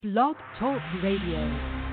Blog Talk Radio.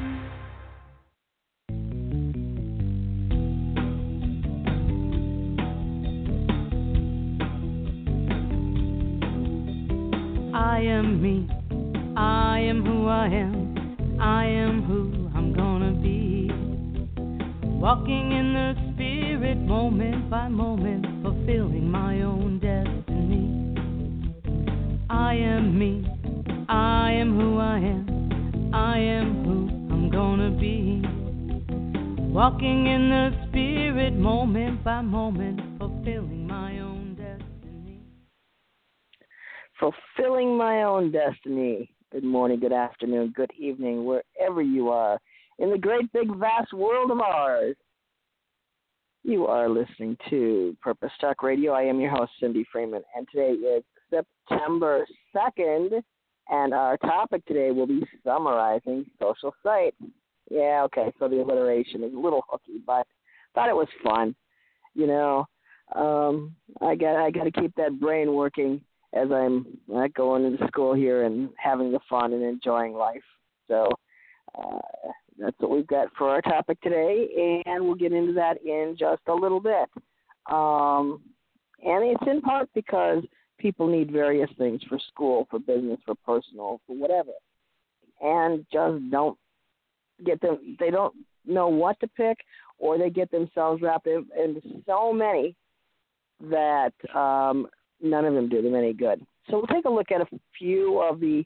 I am me. I am who I am. I am who I'm gonna be. Walking in the spirit, moment by moment, fulfilling my own destiny. I am me. I am who I am. I am who I'm gonna be. Walking in the spirit, moment by moment, fulfilling my own destiny. Fulfilling my own destiny. Good morning, good afternoon, good evening, wherever you are in the great, big, vast world of ours. You are listening to Purpose Talk Radio. I am your host, Cindy Freeman, and today is September 2nd, and our topic today will be summarizing social sites. Yeah, okay, so the alliteration is a little hooky, but thought it was fun. You know, I got to keep that brain working as I'm going into school here and having the fun and enjoying life. So that's what we've got for our topic today, and we'll get into that in just a little bit. And it's in part because people need various things for school, for business, for personal, for whatever, and just don't get them. They don't know what to pick, or they get themselves wrapped into so many that none of them do them any good. So we'll take a look at a few of the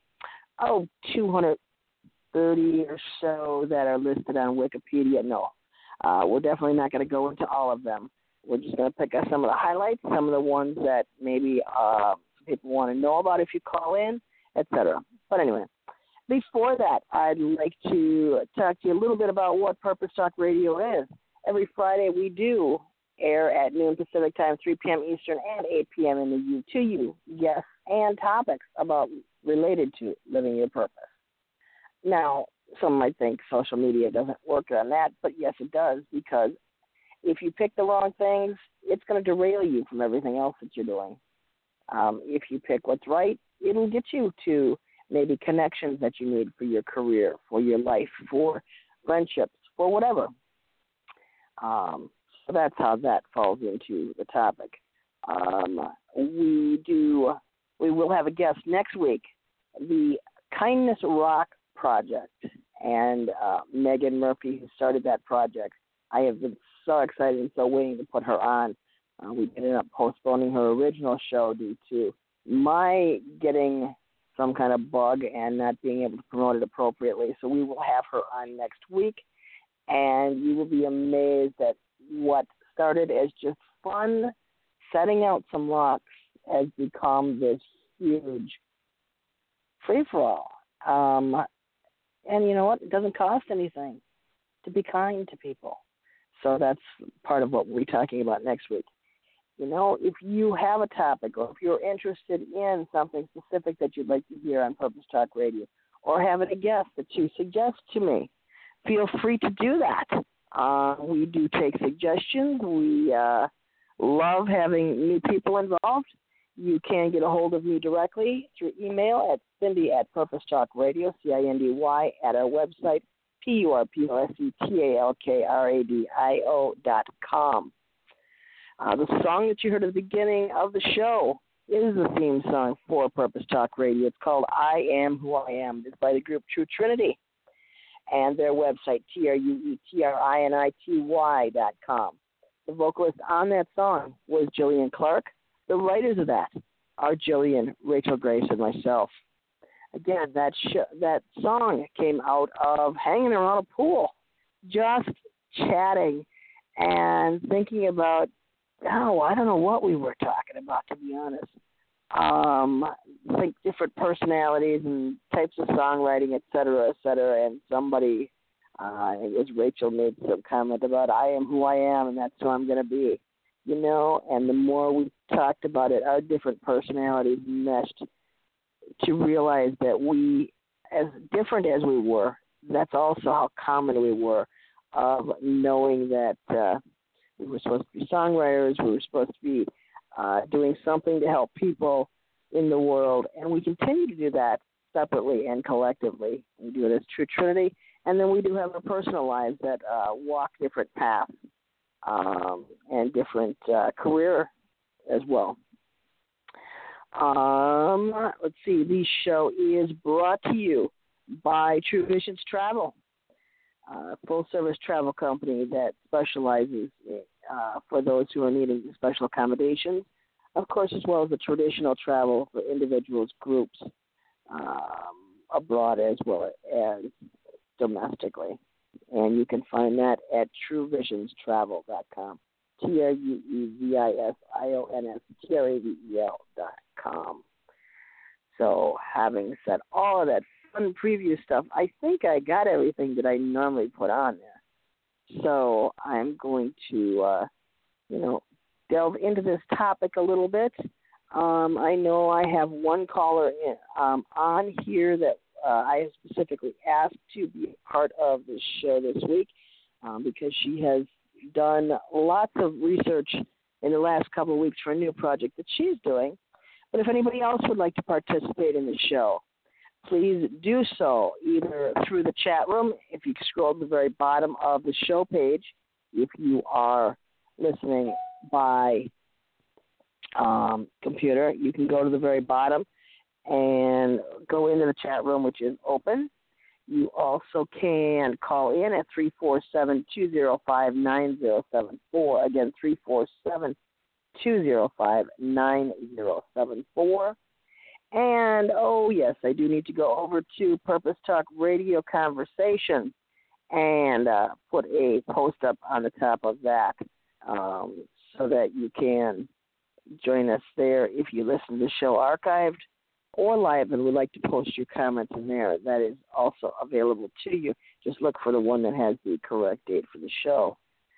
230 or so that are listed on Wikipedia. No, we're definitely not going to go into all of them. We're just going to pick up some of the highlights, some of the ones that maybe people want to know about if you call in, etc. But anyway, before that, I'd like to talk to you a little bit about what Purpose Talk Radio is. Every Friday we do air at noon Pacific Time, 3 p.m. Eastern, and 8 p.m. in the U to you, guests, and topics related to living your purpose. Now, some might think social media doesn't work on that, but yes, it does, because if you pick the wrong things, it's going to derail you from everything else that you're doing. If you pick what's right, it'll get you to maybe connections that you need for your career, for your life, for friendships, for whatever. So that's how that falls into the topic. We will have a guest next week, the Kindness Rock Project, and Megan Murphy, who started that project. I have been so excited and so waiting to put her on. We ended up postponing her original show due to my getting some kind of bug and not being able to promote it appropriately. So we will have her on next week, and you will be amazed at what started as just fun setting out some rocks has become this huge free-for-all. And you know what? It doesn't cost anything to be kind to people. So that's part of what we'll be talking about next week. You know, if you have a topic or if you're interested in something specific that you'd like to hear on Purpose Talk Radio, or having a guest that you suggest to me, feel free to do that. We do take suggestions. We love having new people involved. You can get a hold of me directly through email at Cindy@PurposeTalkRadio, CINDY, at our website, PURPOSETALKRADIO.com. The song that you heard at the beginning of the show is the theme song for Purpose Talk Radio. It's called I Am Who I Am. It's by the group True Trinity, and their website, TRUETRINITY.com. The vocalist on that song was Jillian Clark. The writers of that are Jillian, Rachel Grace, and myself. Again, that song came out of hanging around a pool, just chatting and thinking about, I don't know what we were talking about, to be honest. I think different personalities and types of songwriting, et cetera, and somebody, I think it was Rachel, made some comment about I am who I am, and that's who I'm going to be. You know, and the more we talked about it, our different personalities meshed to realize that we, as different as we were, that's also how common we were, of knowing that we were supposed to be songwriters, we were supposed to be doing something to help people in the world, and we continue to do that separately and collectively. We do it as True Trinity. And then we do have our personal lives that walk different paths and different career as well. Let's see. The show is brought to you by True Visions Travel, a full-service travel company that specializes for those who are needing special accommodations, of course, as well as the traditional travel for individuals, groups, abroad as well as domestically. And you can find that at truevisionstravel.com. TrueVisionstravel.com. So, having said all of that fun preview stuff, I think I got everything that I normally put on there. So, I'm going to, delve into this topic a little bit. I know I have one caller on here that I specifically asked to be a part of this show this week because she has done lots of research in the last couple of weeks for a new project that she's doing. But if anybody else would like to participate in the show, please do so either through the chat room. If you scroll to the very bottom of the show page, if you are listening by computer, you can go to the very bottom and go into the chat room, which is open. You also can call in at 347-205-9074. Again, 347-205-9074. And, oh, yes, I do need to go over to Purpose Talk Radio Conversation and put a post up on the top of that so that you can join us there if you listen to the show archived or live and would like to post your comments in there. That is also available to you. Just look for the one that has the correct date for the show.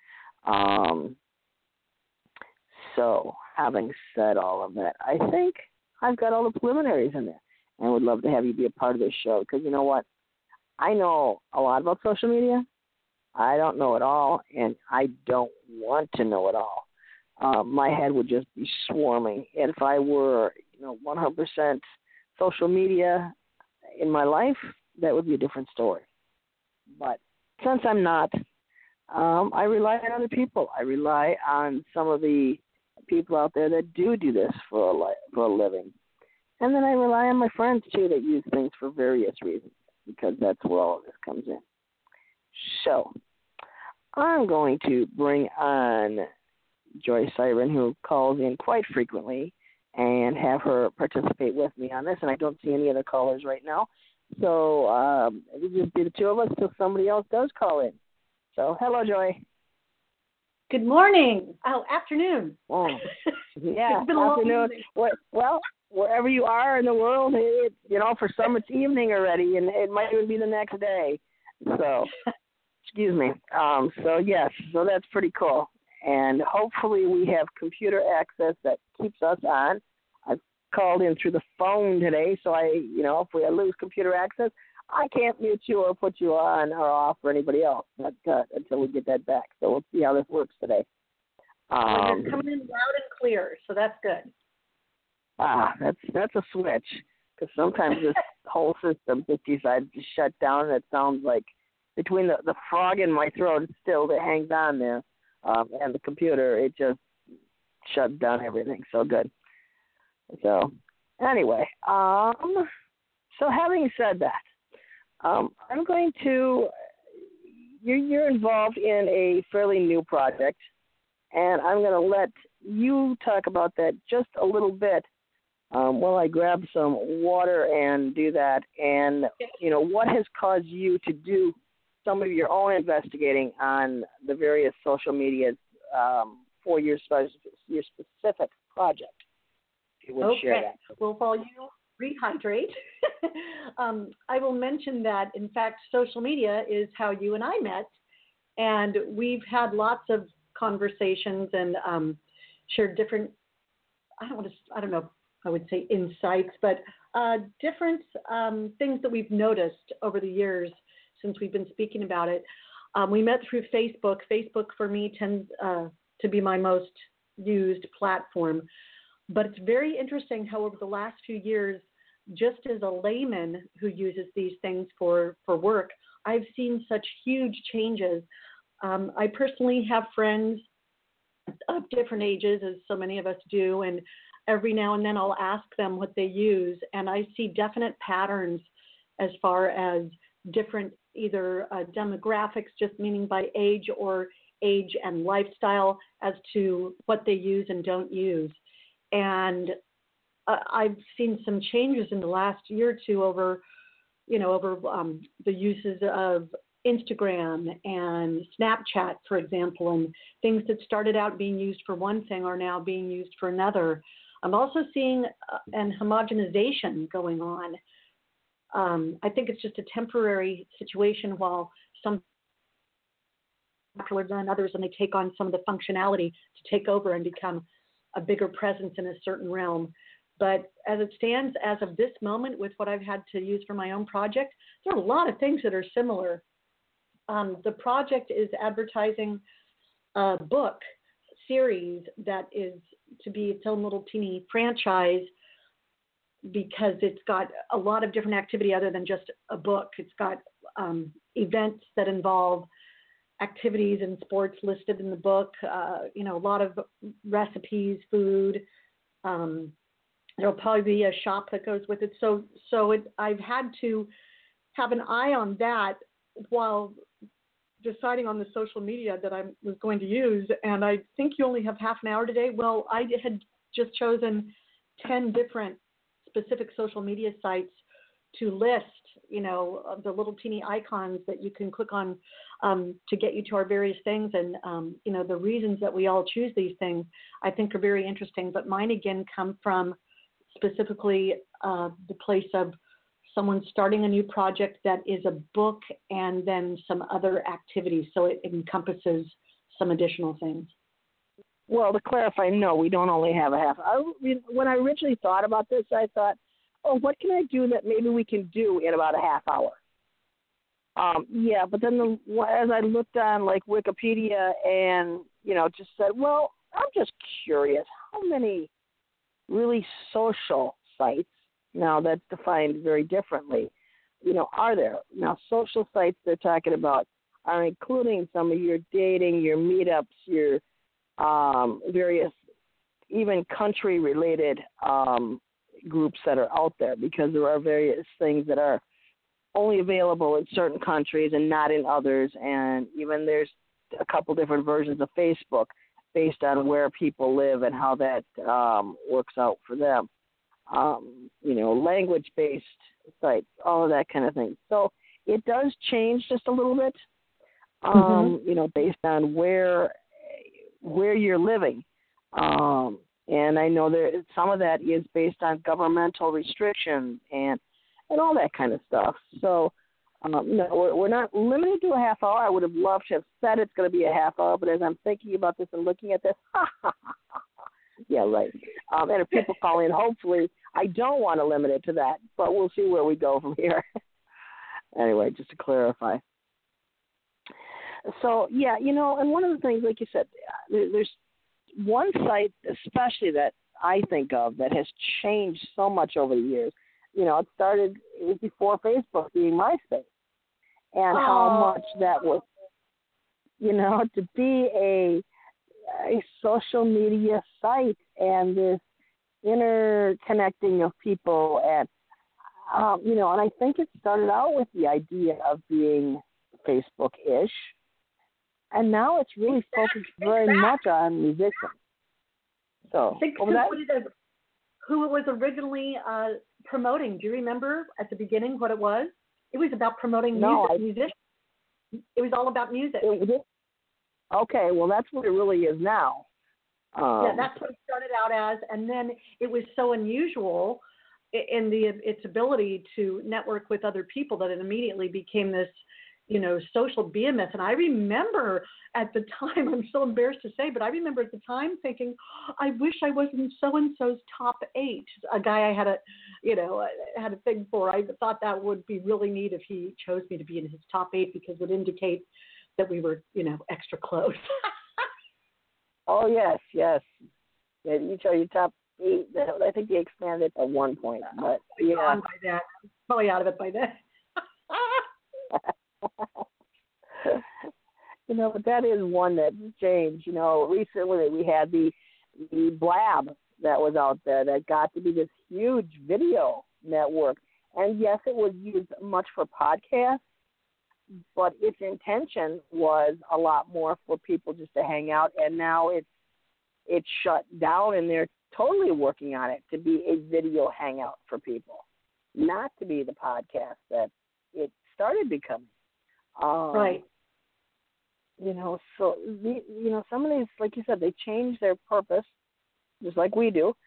So, having said all of that, I think I've got all the preliminaries in there and would love to have you be a part of this show because you know what? I know a lot about social media. I don't know it all, and I don't want to know it all. My head would just be swarming. And if I were, 100% social media in my life, that would be a different story. But since I'm not, I rely on other people. I rely on some of the people out there that do this for a living. And then I rely on my friends, too, that use things for various reasons, because that's where all of this comes in. So I'm going to bring on Joy Siren, who calls in quite frequently, and have her participate with me on this. And I don't see any other callers right now. So it'll just be the two of us till somebody else does call in. So hello, Joy. Good morning. Oh, afternoon. Oh, yeah, it's been afternoon. Well, wherever you are in the world, for some it's evening already, and it might even be the next day. So, excuse me. So that's pretty cool. And hopefully we have computer access that keeps us on. I've called in through the phone today, so if we lose computer access, I can't mute you or put you on or off for anybody else until we get that back. So we'll see how this works today. You're coming in loud and clear, so that's good. That's a switch, because sometimes this whole system just decides to shut down, and it sounds like between the frog in my throat, it's still that hangs on there, and the computer, it just shuts down everything. So good. So anyway, so having said that, I'm going to, you're involved in a fairly new project, and I'm going to let you talk about that just a little bit while I grab some water and do that. And, what has caused you to do some of your own investigating on the various social medias for your specific project? If you would share that. Well, while you rehydrate, I will mention that, in fact, social media is how you and I met, and we've had lots of conversations and shared different, I don't know, I would say insights, but different things that we've noticed over the years since we've been speaking about it. We met through Facebook. Facebook, for me, tends to be my most used platform. But it's very interesting how over the last few years, just as a layman who uses these things for work, I've seen such huge changes. I personally have friends of different ages, as so many of us do, and every now and then I'll ask them what they use, and I see definite patterns as far as different either demographics, just meaning by age, or age and lifestyle as to what they use and don't use. And I've seen some changes in the last year or two over the uses of Instagram and Snapchat, for example, and things that started out being used for one thing are now being used for another. I'm also seeing an homogenization going on. I think it's just a temporary situation while some popular than others, and they take on some of the functionality to take over and become a bigger presence in a certain realm. But as it stands, as of this moment, with what I've had to use for my own project, there are a lot of things that are similar. The project is advertising a book series that is to be its own little teeny franchise, because it's got a lot of different activity other than just a book. It's got events that involve activities and sports listed in the book, a lot of recipes, food. There'll probably be a shop that goes with it. So I've had to have an eye on that while deciding on the social media that I was going to use. And I think you only have half an hour today. Well, I had just chosen 10 different specific social media sites to list, the little teeny icons that you can click on to get you to our various things. And, the reasons that we all choose these things, I think, are very interesting. But mine, again, come from specifically the place of someone starting a new project that is a book and then some other activities. So it encompasses some additional things. Well, to clarify, no, we don't only have a half. When I originally thought about this, I thought, what can I do that maybe we can do in about a half hour? But then as I looked on like Wikipedia and, just said, well, I'm just curious, how many really social sites, now that's defined very differently, are there? Now, social sites they're talking about are including some of your dating, your meetups, your various even country-related groups that are out there, because there are various things that are only available in certain countries and not in others. And even there's a couple different versions of Facebook based on where people live and how that works out for them. Language-based sites, all of that kind of thing. So it does change just a little bit, based on where you're living. And I know some of that is based on governmental restrictions and all that kind of stuff. So, we're not limited to a half hour. I would have loved to have said it's going to be a half hour, but as I'm thinking about this and looking at this, yeah, right. And if people call in, hopefully I don't want to limit it to that, but we'll see where we go from here. Anyway, just to clarify. So, yeah, and one of the things, like you said, there's one site especially that I think of that has changed so much over the years. It was before Facebook being MySpace, and how much that was, to be a social media site and this interconnecting of people. And, and I think it started out with the idea of being Facebook-ish, and now it's really focused very much on musicians. So, think who it was originally promoting. Do you remember at the beginning what it was? It was about promoting music. It was all about music. Okay, well, that's what it really is now. That's what it started out as, and then it was so unusual in its ability to network with other people that it immediately became this, social behemoth. And I remember at the time, I'm so embarrassed to say, but I remember at the time thinking, I wish I was in so-and-so's top 8, a guy I had had a thing for. I thought that would be really neat if he chose me to be in his top 8, because it would indicate that we were, extra close. Oh, yes. Yeah, you show your top I think they expanded at one point, but yeah. Gone by then. Probably out of it by then. But that is one that's changed. Recently we had the Blab that was out there that got to be this huge video network. And yes, it was used much for podcasts, but its intention was a lot more for people just to hang out. And now it's shut down, and they're totally working on it to be a video hangout for people, not to be the podcast that it started becoming. Right. So some of these, like you said, they change their purpose, just like we do,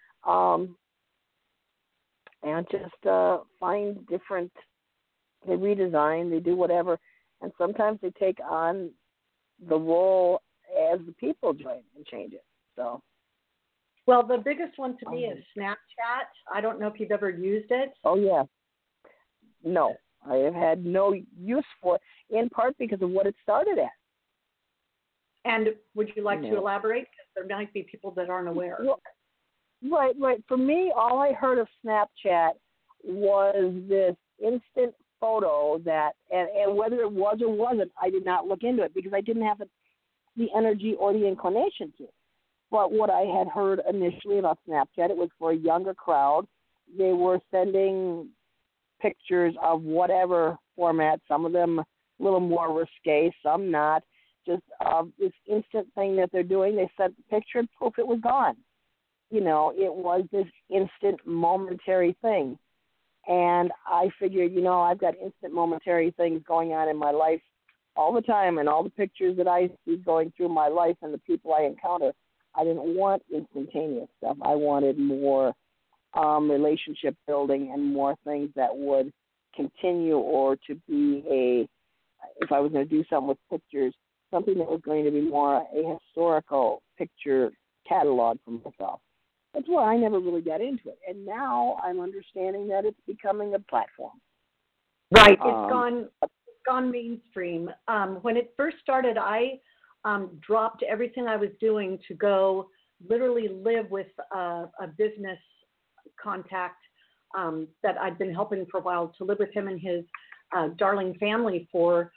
and just find different. They redesign, they do whatever, and sometimes they take on the role as the people join and change it. So. Well, the biggest one to me is Snapchat. I don't know if you've ever used it. Oh yeah. No, I have had no use for it, in part because of what it started at. And would you like to elaborate? Because there might be people that aren't aware. Well, right. For me, all I heard of Snapchat was this instant photo that, and whether it was or wasn't, I did not look into it because I didn't have the energy or the inclination to. But what I had heard initially about Snapchat, it was for a younger crowd. They were sending pictures of whatever format, some of them a little more risque, some not. Just this instant thing that they're doing. They sent the picture and poof, it was gone. It was this instant momentary thing. And I figured, I've got instant momentary things going on in my life all the time, and all the pictures that I see going through my life and the people I encounter, I didn't want instantaneous stuff. I wanted more relationship building and more things that would continue, or to be if I was going to do something with pictures, something that was going to be more a historical picture catalog for myself. That's why I never really got into it. And now I'm understanding that it's becoming a platform. Right. It's gone mainstream. When it first started, I dropped everything I was doing to go literally live with a business contact that I'd been helping for a while, to live with him and his darling family for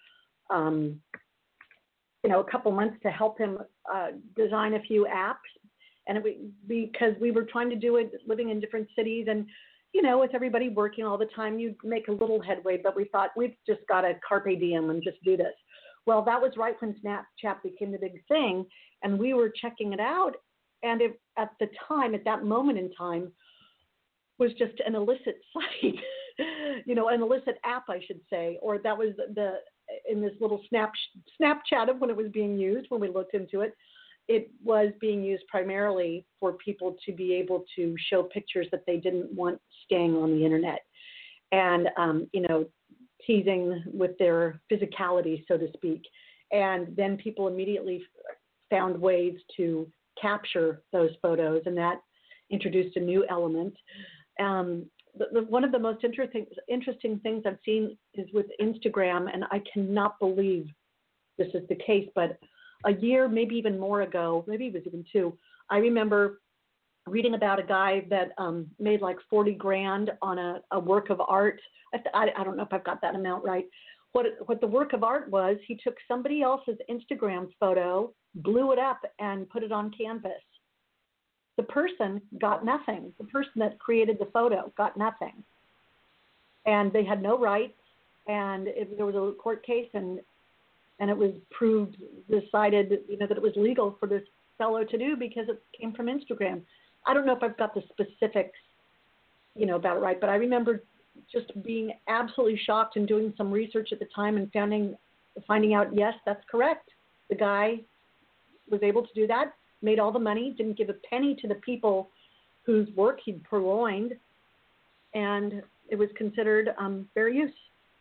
a couple months, to help him design a few apps. And because we were trying to do it living in different cities, and with everybody working all the time, you make a little headway, but we thought we've just got to carpe diem and just do this. Well, that was right when Snapchat became the big thing, and we were checking it out, and at that moment in time, was just an illicit site, an illicit app, I should say, or that was in this little Snapchat of when it was being used, when we looked into it. It was being used primarily for people to be able to show pictures that they didn't want staying on the internet, and teasing with their physicality, so to speak. And then people immediately found ways to capture those photos, and that introduced a new element. One of the most interesting things I've seen is with Instagram, and I cannot believe this is the case, but a year, maybe even more ago, maybe it was even 2, I remember reading about a guy that made like $40,000 on a work of art. I don't know if I've got that amount right. What the work of art was, he took somebody else's Instagram photo, blew it up, and put it on canvas. The person got nothing. The person that created the photo got nothing. And they had no rights, and there was a court case, and it was decided that it was legal for this fellow to do because it came from Instagram. I don't know if I've got the specifics, about it right, but I remember just being absolutely shocked and doing some research at the time and finding out, yes, that's correct. The guy was able to do that, made all the money, didn't give a penny to the people whose work he'd purloined, and it was considered fair use.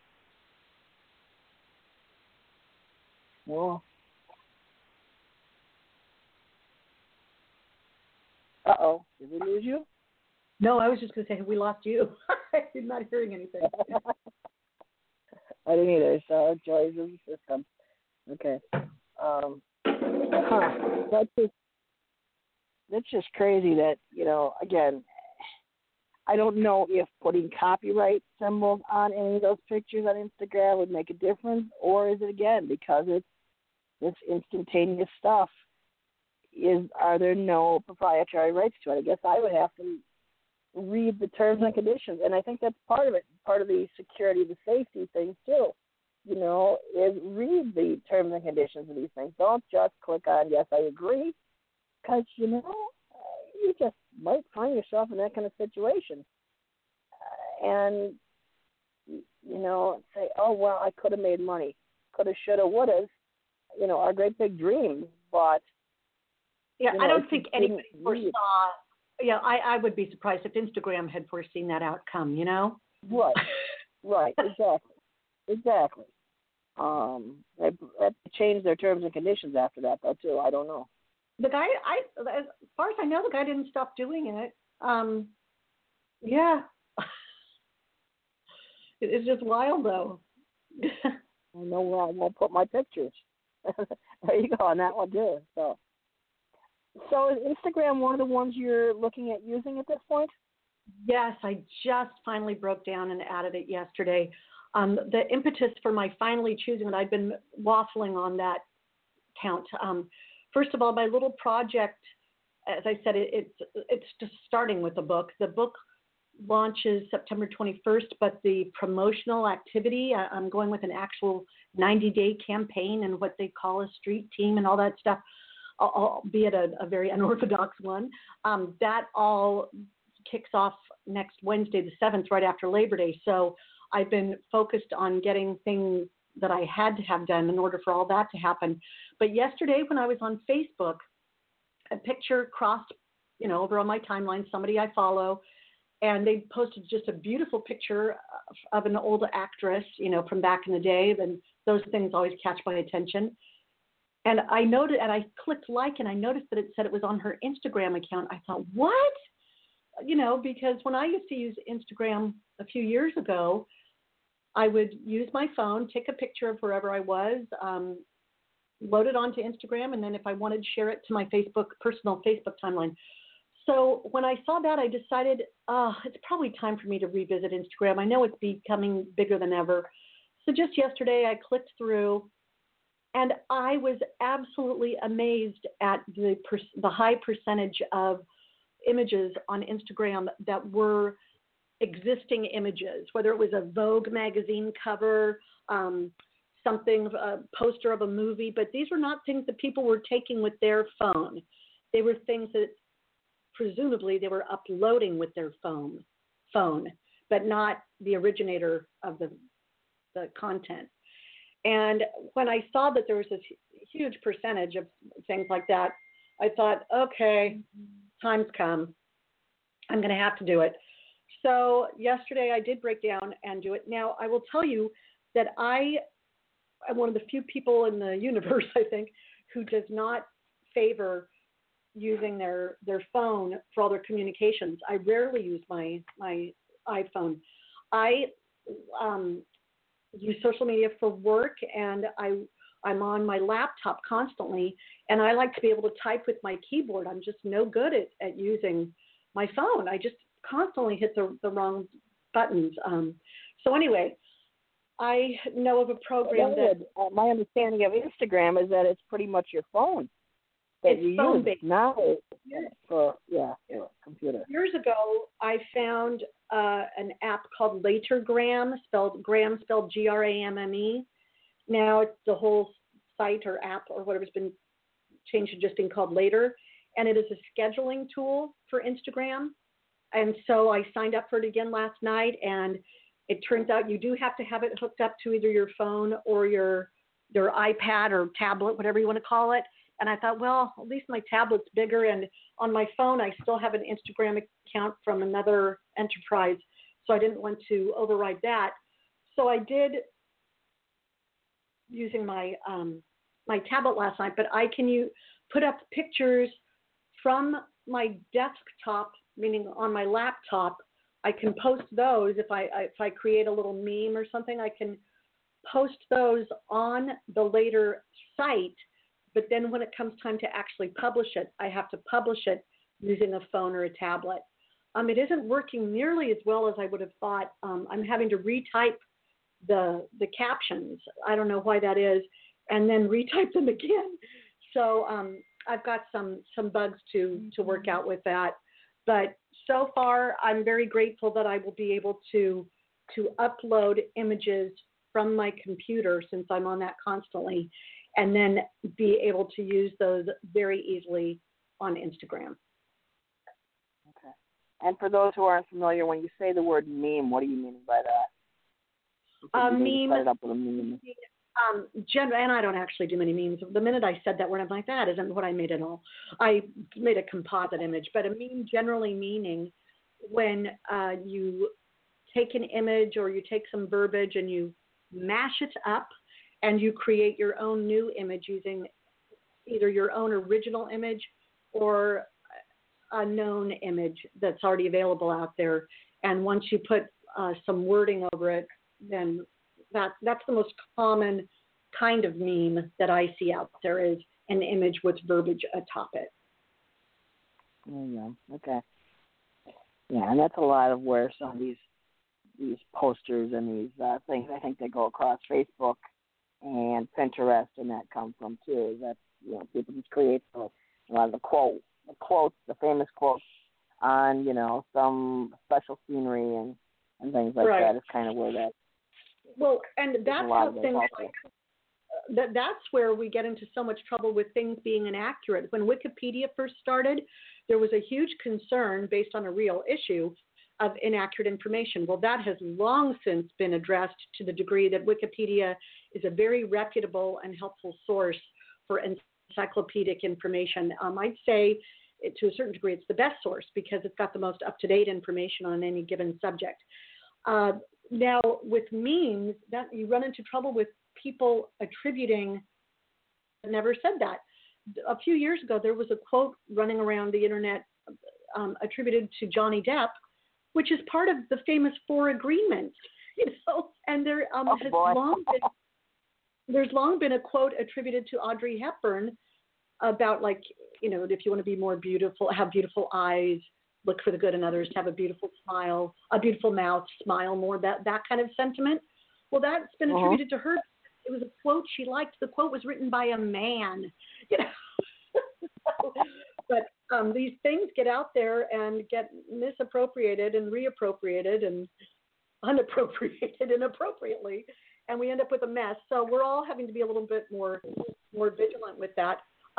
Well, uh-oh, did we lose you? No, I was just going to say, we lost you. I'm not hearing anything. I didn't either, so joys of the system. Okay. that's just crazy that, again, I don't know if putting copyright symbols on any of those pictures on Instagram would make a difference, or is it, again, because it's this instantaneous stuff, are there no proprietary rights to it? I guess I would have to read the terms and conditions, and I think that's part of it, part of the security, the safety thing too, is read the terms and conditions of these things. Don't just click on, yes, I agree, because, you just might find yourself in that kind of situation. And, say, oh, well, I could have made money. Coulda, shoulda, woulda, our great big dream. But, yeah, I don't think anybody foresaw. Yeah, I would be surprised if Instagram had foreseen that outcome, Right, exactly. They changed their terms and conditions after that, though, too. I don't know. The guy, as far as I know, the guy didn't stop doing it. Yeah. It's just wild, though. I know where I won't put my pictures. There you go on that one, too. So is Instagram one of the ones you're looking at using at this point? Yes, I just finally broke down and added it yesterday. The impetus for my finally choosing it, I've been waffling on that count. First of all, my little project, as I said, it's just starting with the book. The book launches September 21st, but the promotional activity, I'm going with an actual 90-day campaign and what they call a street team and all that stuff, albeit a very unorthodox one. That all kicks off next Wednesday, the 7th, right after Labor Day. So I've been focused on getting things that I had to have done in order for all that to happen. But yesterday when I was on Facebook, a picture crossed, over on my timeline, somebody I follow, and they posted just a beautiful picture of an old actress, from back in the day. And those things always catch my attention. And I noted, and I clicked like, and I noticed that it said it was on her Instagram account. I thought, what? Because when I used to use Instagram a few years ago, I would use my phone, take a picture of wherever I was, load it onto Instagram, and then if I wanted, share it to my personal Facebook timeline. So when I saw that, I decided, it's probably time for me to revisit Instagram. I know it's becoming bigger than ever. So just yesterday, I clicked through, and I was absolutely amazed at the high percentage of images on Instagram that were existing images, whether it was a Vogue magazine cover, something, a poster of a movie, but these were not things that people were taking with their phone. They were things that presumably they were uploading with their phone, but not the originator of the content. And when I saw that there was this huge percentage of things like that, I thought, okay, time's come. I'm going to have to do it. So yesterday I did break down and do it. Now, I will tell you that I am one of the few people in the universe, I think, who does not favor using their phone for all their communications. I rarely use my iPhone. I use social media for work, and I'm on my laptop constantly, and I like to be able to type with my keyboard. I'm just no good at using my phone. I just constantly hit the wrong buttons. So anyway, I know of a program that... my understanding of Instagram is that it's pretty much your phone that it's you phone-based. Use. Now for computer. Years ago, I found an app called Latergram, spelled Gramme. Now it's the whole site or app or whatever's been changed to just being called Later, and it is a scheduling tool for Instagram. And so I signed up for it again last night, and it turns out you do have to have it hooked up to either your phone or your iPad or tablet, whatever you want to call it. And I thought, well, at least my tablet's bigger, and on my phone I still have an Instagram account from another enterprise, so I didn't want to override that. So I did using my my tablet last night, but I can put up pictures from my desktop, meaning on my laptop. I can post those if I create a little meme or something. I can post those on the Later site, but then when it comes time to actually publish it, I have to publish it using a phone or a tablet. It isn't working nearly as well as I would have thought. I'm having to retype the captions. I don't know why that is, and then retype them again. So I've got some bugs to work out with that. But so far, I'm very grateful that I will be able to upload images from my computer, since I'm on that constantly, and then be able to use those very easily on Instagram. Okay. And for those who aren't familiar, when you say the word meme, what do you mean by that? Meme. Set it up with a meme. And I don't actually do many memes. The minute I said that word, I'm like, that isn't what I made at all. I made a composite image, but a meme generally meaning when you take an image or you take some verbiage and you mash it up and you create your own new image using either your own original image or a known image that's already available out there. And once you put some wording over it, then that's the most common kind of meme that I see out there, is an image with verbiage atop it. Yeah. Okay. Yeah, and that's a lot of where some of these posters and these things, I think, they go across Facebook and Pinterest, and that come from too. That people just create a lot of the quotes, the famous quotes on some special scenery and things like right. that. Is kind of where that. Well, and that's how things like that's where we get into so much trouble with things being inaccurate. When Wikipedia first started, there was a huge concern based on a real issue of inaccurate information. Well, that has long since been addressed to the degree that Wikipedia is a very reputable and helpful source for encyclopedic information. I'd say to a certain degree it's the best source because it's got the most up-to-date information on any given subject. Now, with memes, that you run into trouble with people attributing. I never said that. A few years ago, there was a quote running around the internet attributed to Johnny Depp, which is part of the famous Four Agreements. And there there's long been a quote attributed to Audrey Hepburn about, like, if you want to be more beautiful, have beautiful eyes, look for the good in others, have a beautiful smile, a beautiful mouth, smile more, that kind of sentiment. Well, that's been attributed to her. It was a quote she liked. The quote was written by a man. But these things get out there and get misappropriated and reappropriated and unappropriated inappropriately, and we end up with a mess. So we're all having to be a little bit more vigilant with that.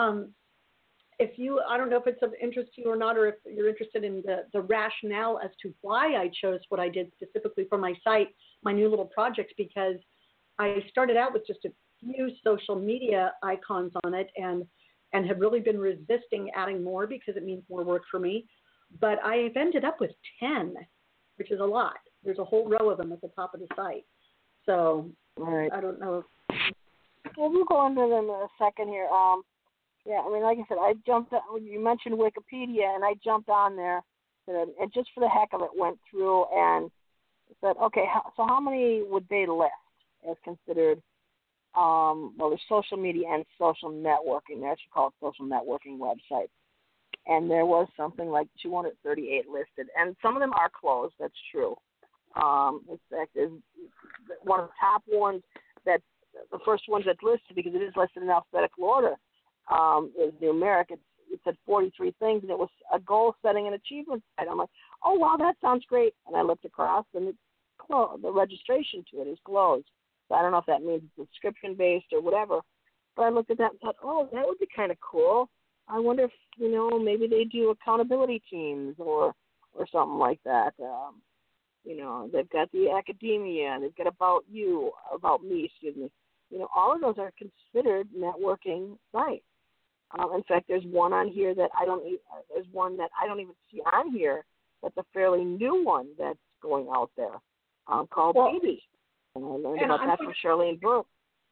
I don't know if it's of interest to you or not, or if you're interested in the rationale as to why I chose what I did specifically for my site, my new little project, because I started out with just a few social media icons on it and have really been resisting adding more because it means more work for me. But I've ended up with 10, which is a lot. There's a whole row of them at the top of the site. So I don't know. Well, we'll go into them in a second here. Yeah, I mean, like I said, I jumped when you mentioned Wikipedia, and I jumped on there, and just for the heck of it, went through and said, okay, so how many would they list as considered? Well, there's social media and social networking. They actually call it social networking websites. And there was something like 238 listed, and some of them are closed. That's true. In fact, there's one of the top ones that's the first ones that's listed, because it is listed in alphabetical order. Is numeric. It said 43 things, and it was a goal setting and achievement site. I'm like, oh wow, that sounds great. And I looked across, and it's closed. The registration to it is closed. So I don't know if that means it's subscription based or whatever. But I looked at that and thought, oh, that would be kind of cool. I wonder if maybe they do accountability teams or something like that. They've got the academia, they've got about me. All of those are considered networking sites. In fact, there's one on here that there's one that I don't even see on here. That's a fairly new one that's going out there called Baby. And I learned about that from Charlene Burke.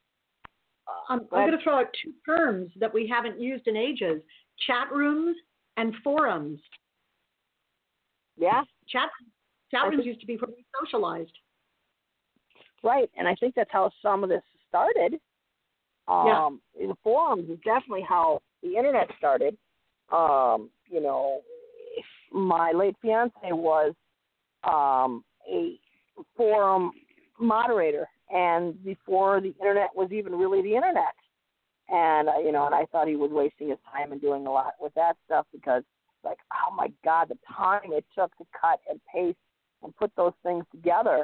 I'm going to throw out two terms that we haven't used in ages: chat rooms and forums. Yeah. Chat rooms used to be where we socialized. Right, and I think that's how some of this started. The forums is definitely how the internet started. my late fiance was a forum moderator, and before the internet was even really the internet. And and I thought he was wasting his time and doing a lot with that stuff because, like, oh my God, the time it took to cut and paste and put those things together.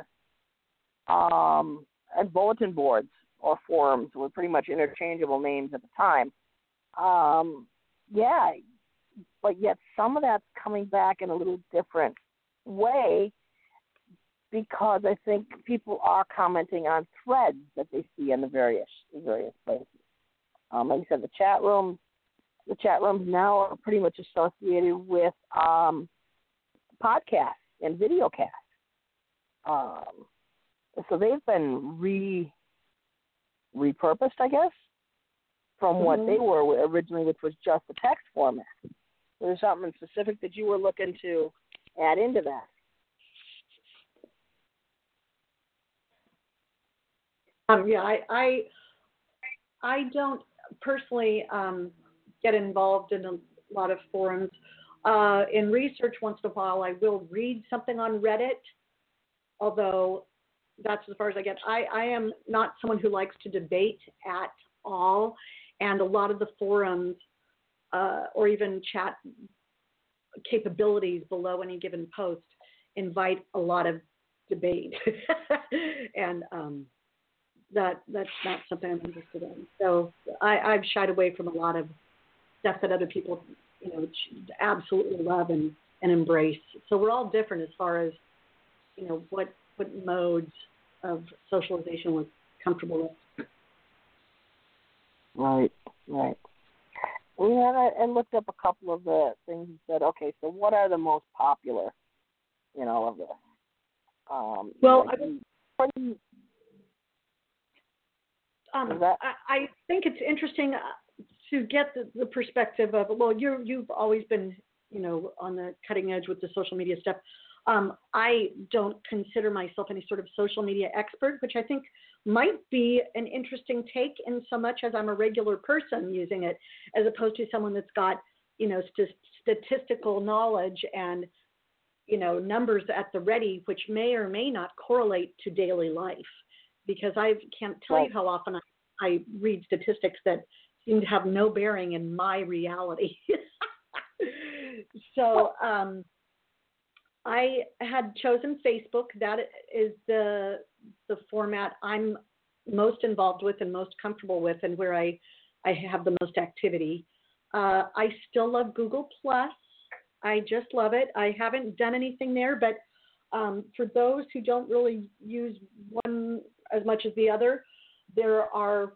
And bulletin boards or forums were pretty much interchangeable names at the time. Yeah, but yet some of that's coming back in a little different way because I think people are commenting on threads that they see in the various places. Like I said, the chat rooms now are pretty much associated with podcasts and video casts. So they've been repurposed, I guess, from what they were originally, which was just the text format. There's something specific that you were looking to add into that. I don't personally get involved in a lot of forums. In research, once in a while, I will read something on Reddit, although that's as far as I get. I am not someone who likes to debate at all, and a lot of the forums or even chat capabilities below any given post invite a lot of debate, and that's not something I'm interested in. So I've shied away from a lot of stuff that other people, absolutely love and embrace. So we're all different as far as, what modes of socialization we're comfortable with. Right. Yeah, I looked up a couple of the things and said, okay, so what are the most popular, of this? I think it's interesting to get the perspective of, you've always been, on the cutting edge with the social media stuff. I don't consider myself any sort of social media expert, which I think might be an interesting take in so much as I'm a regular person using it, as opposed to someone that's got, statistical knowledge and, numbers at the ready, which may or may not correlate to daily life. Because I can't tell you how often I read statistics that seem to have no bearing in my reality. So I had chosen Facebook. That is the format I'm most involved with and most comfortable with, and where I have the most activity. I still love Google+. I just love it. I haven't done anything there, but for those who don't really use one as much as the other, there are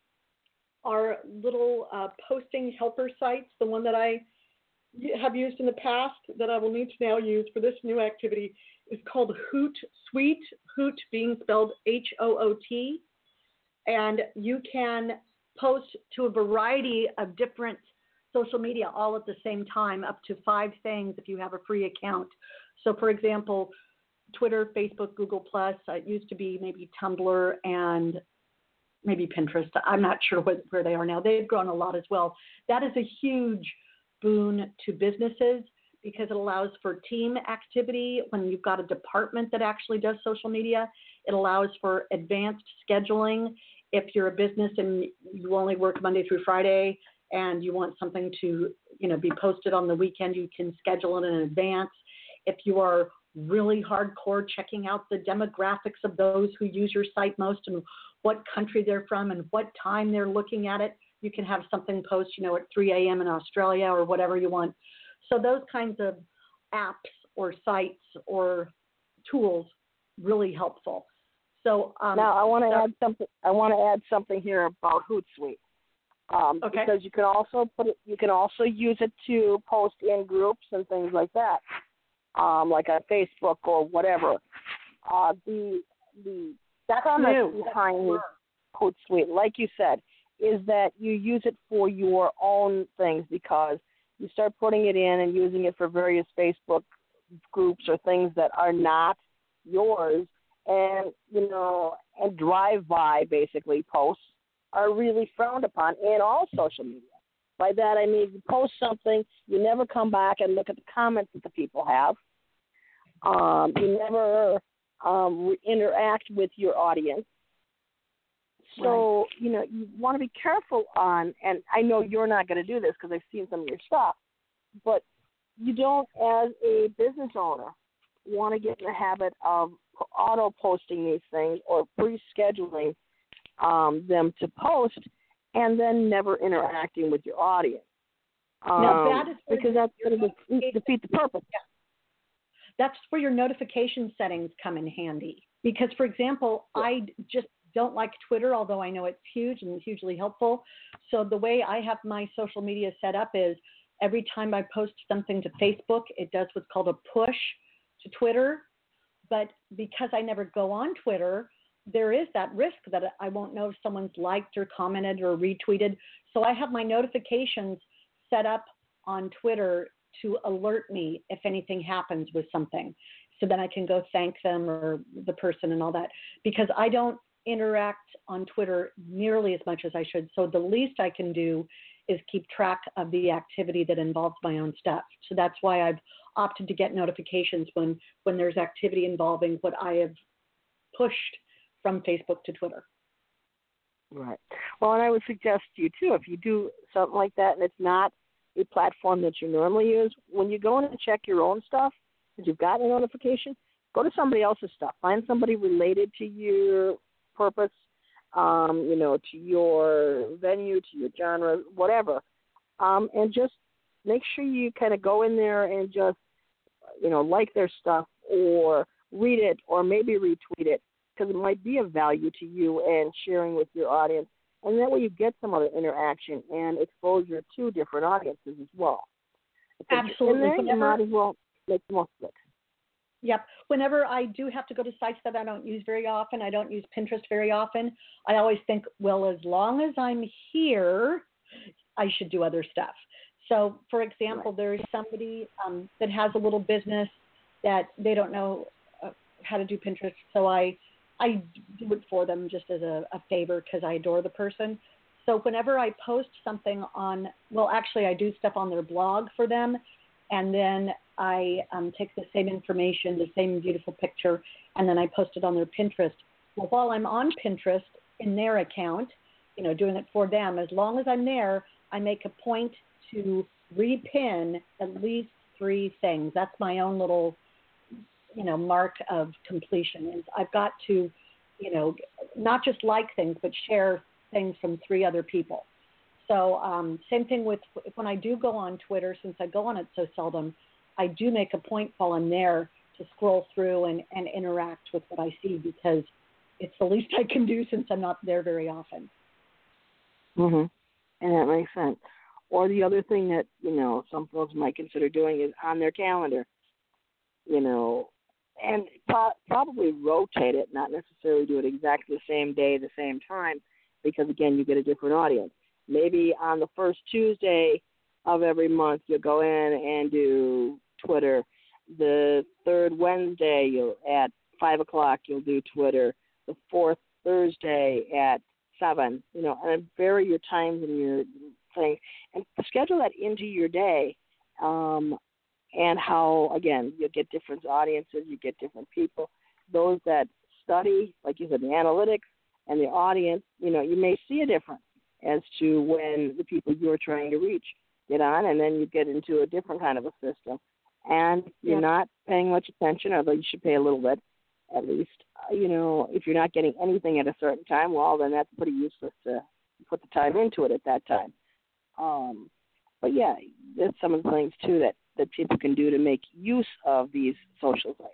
little posting helper sites. The one that I have used in the past that I will need to now use for this new activity is called Hootsuite, Hoot being spelled Hoot. And you can post to a variety of different social media all at the same time, up to 5 things if you have a free account. So, for example, Twitter, Facebook, Google+, it used to be maybe Tumblr and maybe Pinterest. I'm not sure where they are now. They've grown a lot as well. That is a huge boon to businesses because it allows for team activity when you've got a department that actually does social media. It allows for advanced scheduling. If you're a business and you only work Monday through Friday and you want something to, be posted on the weekend, you can schedule it in advance. If you are really hardcore checking out the demographics of those who use your site most and what country they're from and what time they're looking at it, you can have something post, at 3 a.m. in Australia or whatever you want. So those kinds of apps or sites or tools, really helpful. So now I want to add something. I want to add something here about Hootsuite. Okay. Because you can also you can also use it to post in groups and things like that, like on Facebook or whatever. The premise behind Hootsuite, like you said, is that you use it for your own things because you start putting it in and using it for various Facebook groups or things that are not yours, and and drive-by basically posts are really frowned upon in all social media. By that I mean you post something, you never come back and look at the comments that the people have. You never interact with your audience. So, right. you want to be careful on, and I know you're not going to do this because I've seen some of your stuff, but you don't, as a business owner, want to get in the habit of auto-posting these things or pre-scheduling them to post and then never interacting with your audience. Now that is because that's going to defeat the purpose. Yeah. That's where your notification settings come in handy. Because, for example, I just don't like Twitter, although I know it's huge and hugely helpful. So the way I have my social media set up is every time I post something to Facebook, it does what's called a push to Twitter. But because I never go on Twitter, there is that risk that I won't know if someone's liked or commented or retweeted. So I have my notifications set up on Twitter to alert me if anything happens with something. So then I can go thank them or the person and all that, because I don't interact on Twitter nearly as much as I should. So the least I can do is keep track of the activity that involves my own stuff. So that's why I've opted to get notifications when there's activity involving what I have pushed from Facebook to Twitter. Right. Well, and I would suggest to you, too, if you do something like that and it's not a platform that you normally use, when you go in and check your own stuff, if you've gotten a notification, go to somebody else's stuff. Find somebody related to your purpose, to your venue, to your genre, whatever, and just make sure you kind of go in there and just, like their stuff or read it or maybe retweet it, because it might be of value to you and sharing with your audience. And that way you get some other interaction and exposure to different audiences as well. Absolutely. You might as well make the most of it. Yep. Whenever I do have to go to sites that I don't use very often, I don't use Pinterest very often, I always think, well, as long as I'm here, I should do other stuff. So, for example, there's somebody that has a little business that they don't know how to do Pinterest, so I do it for them just as a favor because I adore the person. So whenever I post something on, I do stuff on their blog for them, and then I take the same information, the same beautiful picture, and then I post it on their Pinterest. Well, while I'm on Pinterest in their account, doing it for them, as long as I'm there, I make a point to repin at least 3 things. That's my own little, mark of completion. Is I've got to, not just like things, but share things from 3 other people. So same thing with when I do go on Twitter, since I go on it so seldom, I do make a point while I'm there to scroll through and interact with what I see, because it's the least I can do since I'm not there very often. Mm-hmm. And that makes sense. Or the other thing that, some folks might consider doing is on their calendar, and probably rotate it, not necessarily do it exactly the same day, the same time, because, again, you get a different audience. Maybe on the first Tuesday of every month, you'll go in and do Twitter. The third Wednesday, at 5 o'clock, you'll do Twitter. The fourth Thursday at 7, and vary your times and your thing, and schedule that into your day, and how, again, you get different audiences, you get different people. Those that study, like you said, the analytics and the audience, you may see a difference as to when the people you're trying to reach get on, and then you get into a different kind of a system. And you're not paying much attention, although you should pay a little bit, at least. If you're not getting anything at a certain time, well, then that's pretty useless to put the time into it at that time. But, yeah, there's some of the things, too, that people can do to make use of these social sites.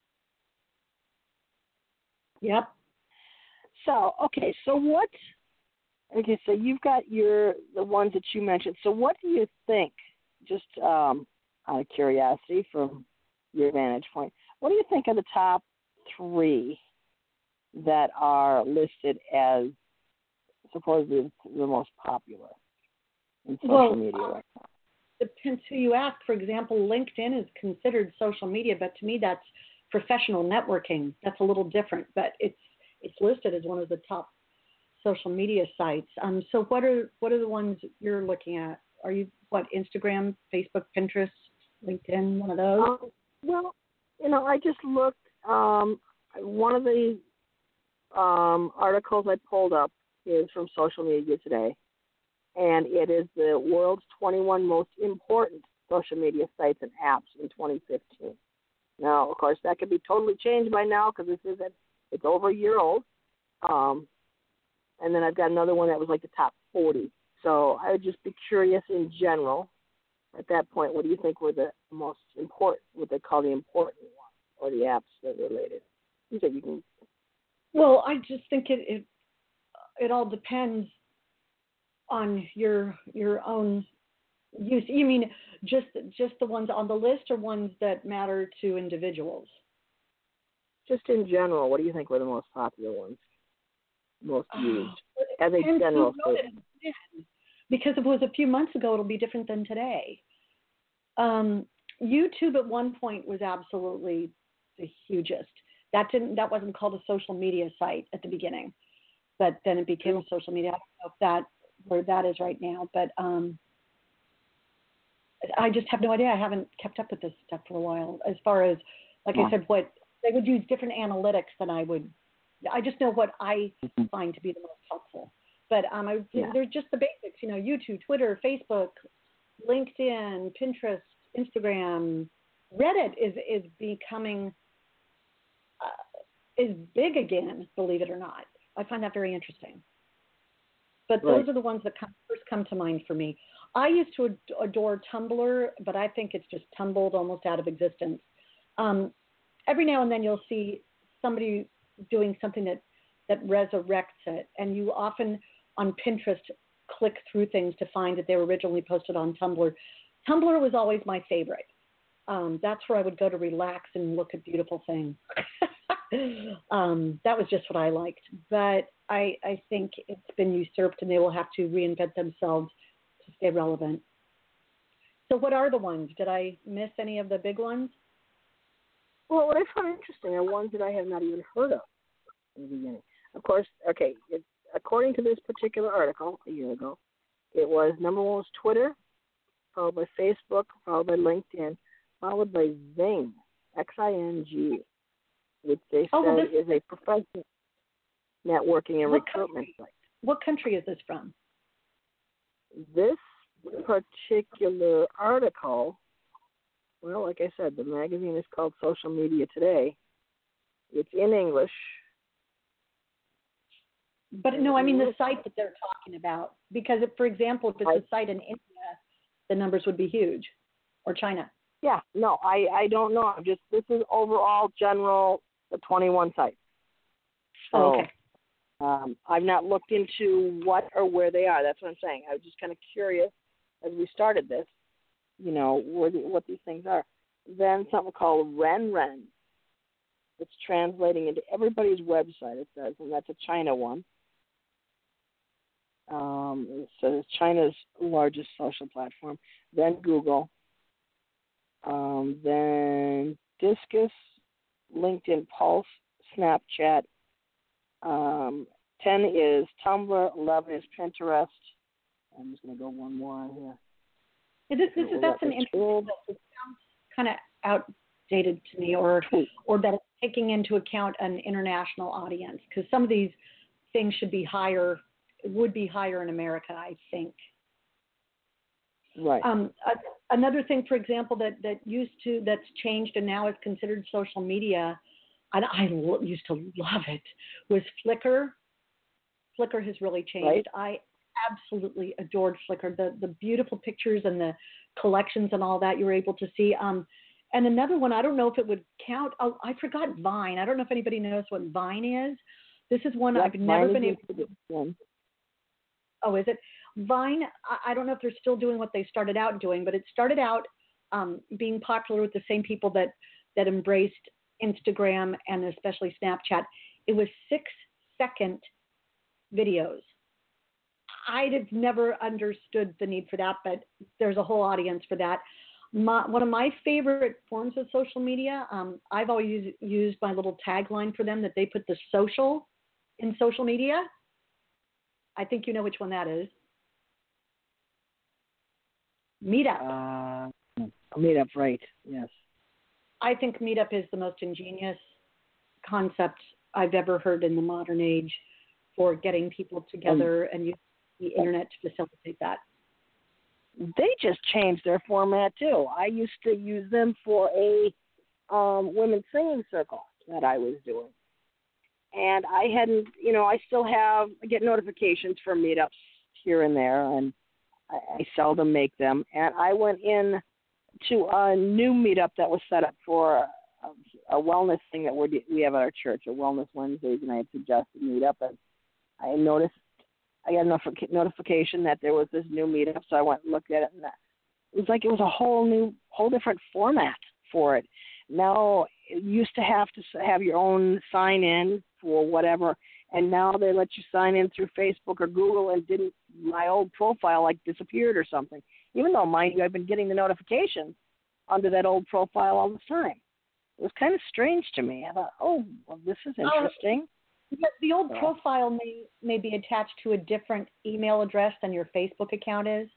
Yep. So, okay, so you've got the ones that you mentioned. So what do you think, just out of curiosity from your vantage point, what do you think are the top 3 that are listed as supposedly the most popular in social media right now? Depends who you ask. For example, LinkedIn is considered social media, but to me that's professional networking. That's a little different, but it's listed as one of the top social media sites. So what are the ones you're looking at? Are you what? Instagram, Facebook, Pinterest, LinkedIn, one of those? Well, I just looked. One of the articles I pulled up is from Social Media Today, and it is the world's 21 most important social media sites and apps in 2015. Now, of course, that could be totally changed by now because it's over a year old. And then I've got another one that was like the top 40. So I would just be curious in general. At that point, what do you think were the most important, what they call the important ones, or the apps that are related? You said you can. Well, I just think it all depends on your own use. You mean just the ones on the list, or ones that matter to individuals? Just in general, what do you think were the most popular ones, most used, as a general statement? Because if it was a few months ago, it'll be different than today. YouTube at one point was absolutely the hugest. That wasn't called a social media site at the beginning, but then it became a social media. I don't know where that is right now, but I just have no idea. I haven't kept up with this stuff for a while. As far as, I said, what they would use different analytics than I would. I just know what I find to be the most helpful. But they're just the basics, YouTube, Twitter, Facebook, LinkedIn, Pinterest, Instagram. Reddit is becoming is big again, believe it or not. I find that very interesting. But those are the ones that first come to mind for me. I used to adore Tumblr, but I think it's just tumbled almost out of existence. Every now and then you'll see somebody doing something that resurrects it, and you often on Pinterest click through things to find that they were originally posted on Tumblr. Tumblr was always my favorite. That's where I would go to relax and look at beautiful things. That was just what I liked. But I think it's been usurped, and they will have to reinvent themselves to stay relevant. So what are the ones? Did I miss any of the big ones? Well, what I found interesting are ones that I have not even heard of in the beginning. Of course, according to this particular article a year ago, it was number one was Twitter, followed by Facebook, followed by LinkedIn, followed by Xing, Xing, which they said is a professional networking and recruitment site. What country is this from? This particular article, well, like I said, the magazine is called Social Media Today. It's in English. But no, I mean the site that they're talking about. Because, for example, if it's a site in India, the numbers would be huge. Or China. Yeah, no, I don't know. This is overall general, the 21 sites. So, okay. I've not looked into what or where they are. That's what I'm saying. I was just kind of curious as we started this, what these things are. Then something called RenRen. It's translating into everybody's website, it says, and that's a China one. So it's China's largest social platform. Then Google. Then Discus, LinkedIn Pulse, Snapchat. 10 is Tumblr, 11 is Pinterest. I'm just going to go one more on here. That's an interesting. It sounds kind of outdated to me, or that it's taking into account an international audience, because some of these things would be higher in America, I think. Right. Another thing, for example, that's changed and now is considered social media, and I used to love it, was Flickr. Flickr has really changed. Right. I absolutely adored Flickr. The beautiful pictures and the collections and all that you were able to see. And another one, I don't know if it would count. Oh, I forgot Vine. I don't know if anybody knows what Vine is. This is one I've never been able to do. Oh, is it? Vine, I don't know if they're still doing what they started out doing, but it started out being popular with the same people that embraced Instagram and especially Snapchat. It was 6-second videos. I'd have never understood the need for that, but there's a whole audience for that. One of my favorite forms of social media, I've always used my little tagline for them that they put the social in social media. I think you know which one that is. Meetup. Meetup, right? Yes. I think Meetup is the most ingenious concept I've ever heard in the modern age for getting people together and using the internet to facilitate that. They just changed their format too. I used to use them for a women's singing circle that I was doing, and I hadn't, I still I get notifications for meetups here and there, and I seldom make them. And I went in to a new meetup that was set up for a wellness thing that we have at our church, a Wellness Wednesdays, and I had suggested meetup, and I noticed I got a notification that there was this new meetup, so I went and looked at it, and it was a whole different format for it. Now, you used to have your own sign-in for whatever, and now they let you sign in through Facebook or Google, and my old profile disappeared or something. Even though, mind you, I've been getting the notifications under that old profile all the time. It was kind of strange to me. I thought, this is interesting. The old profile may be attached to a different email address than your Facebook account is.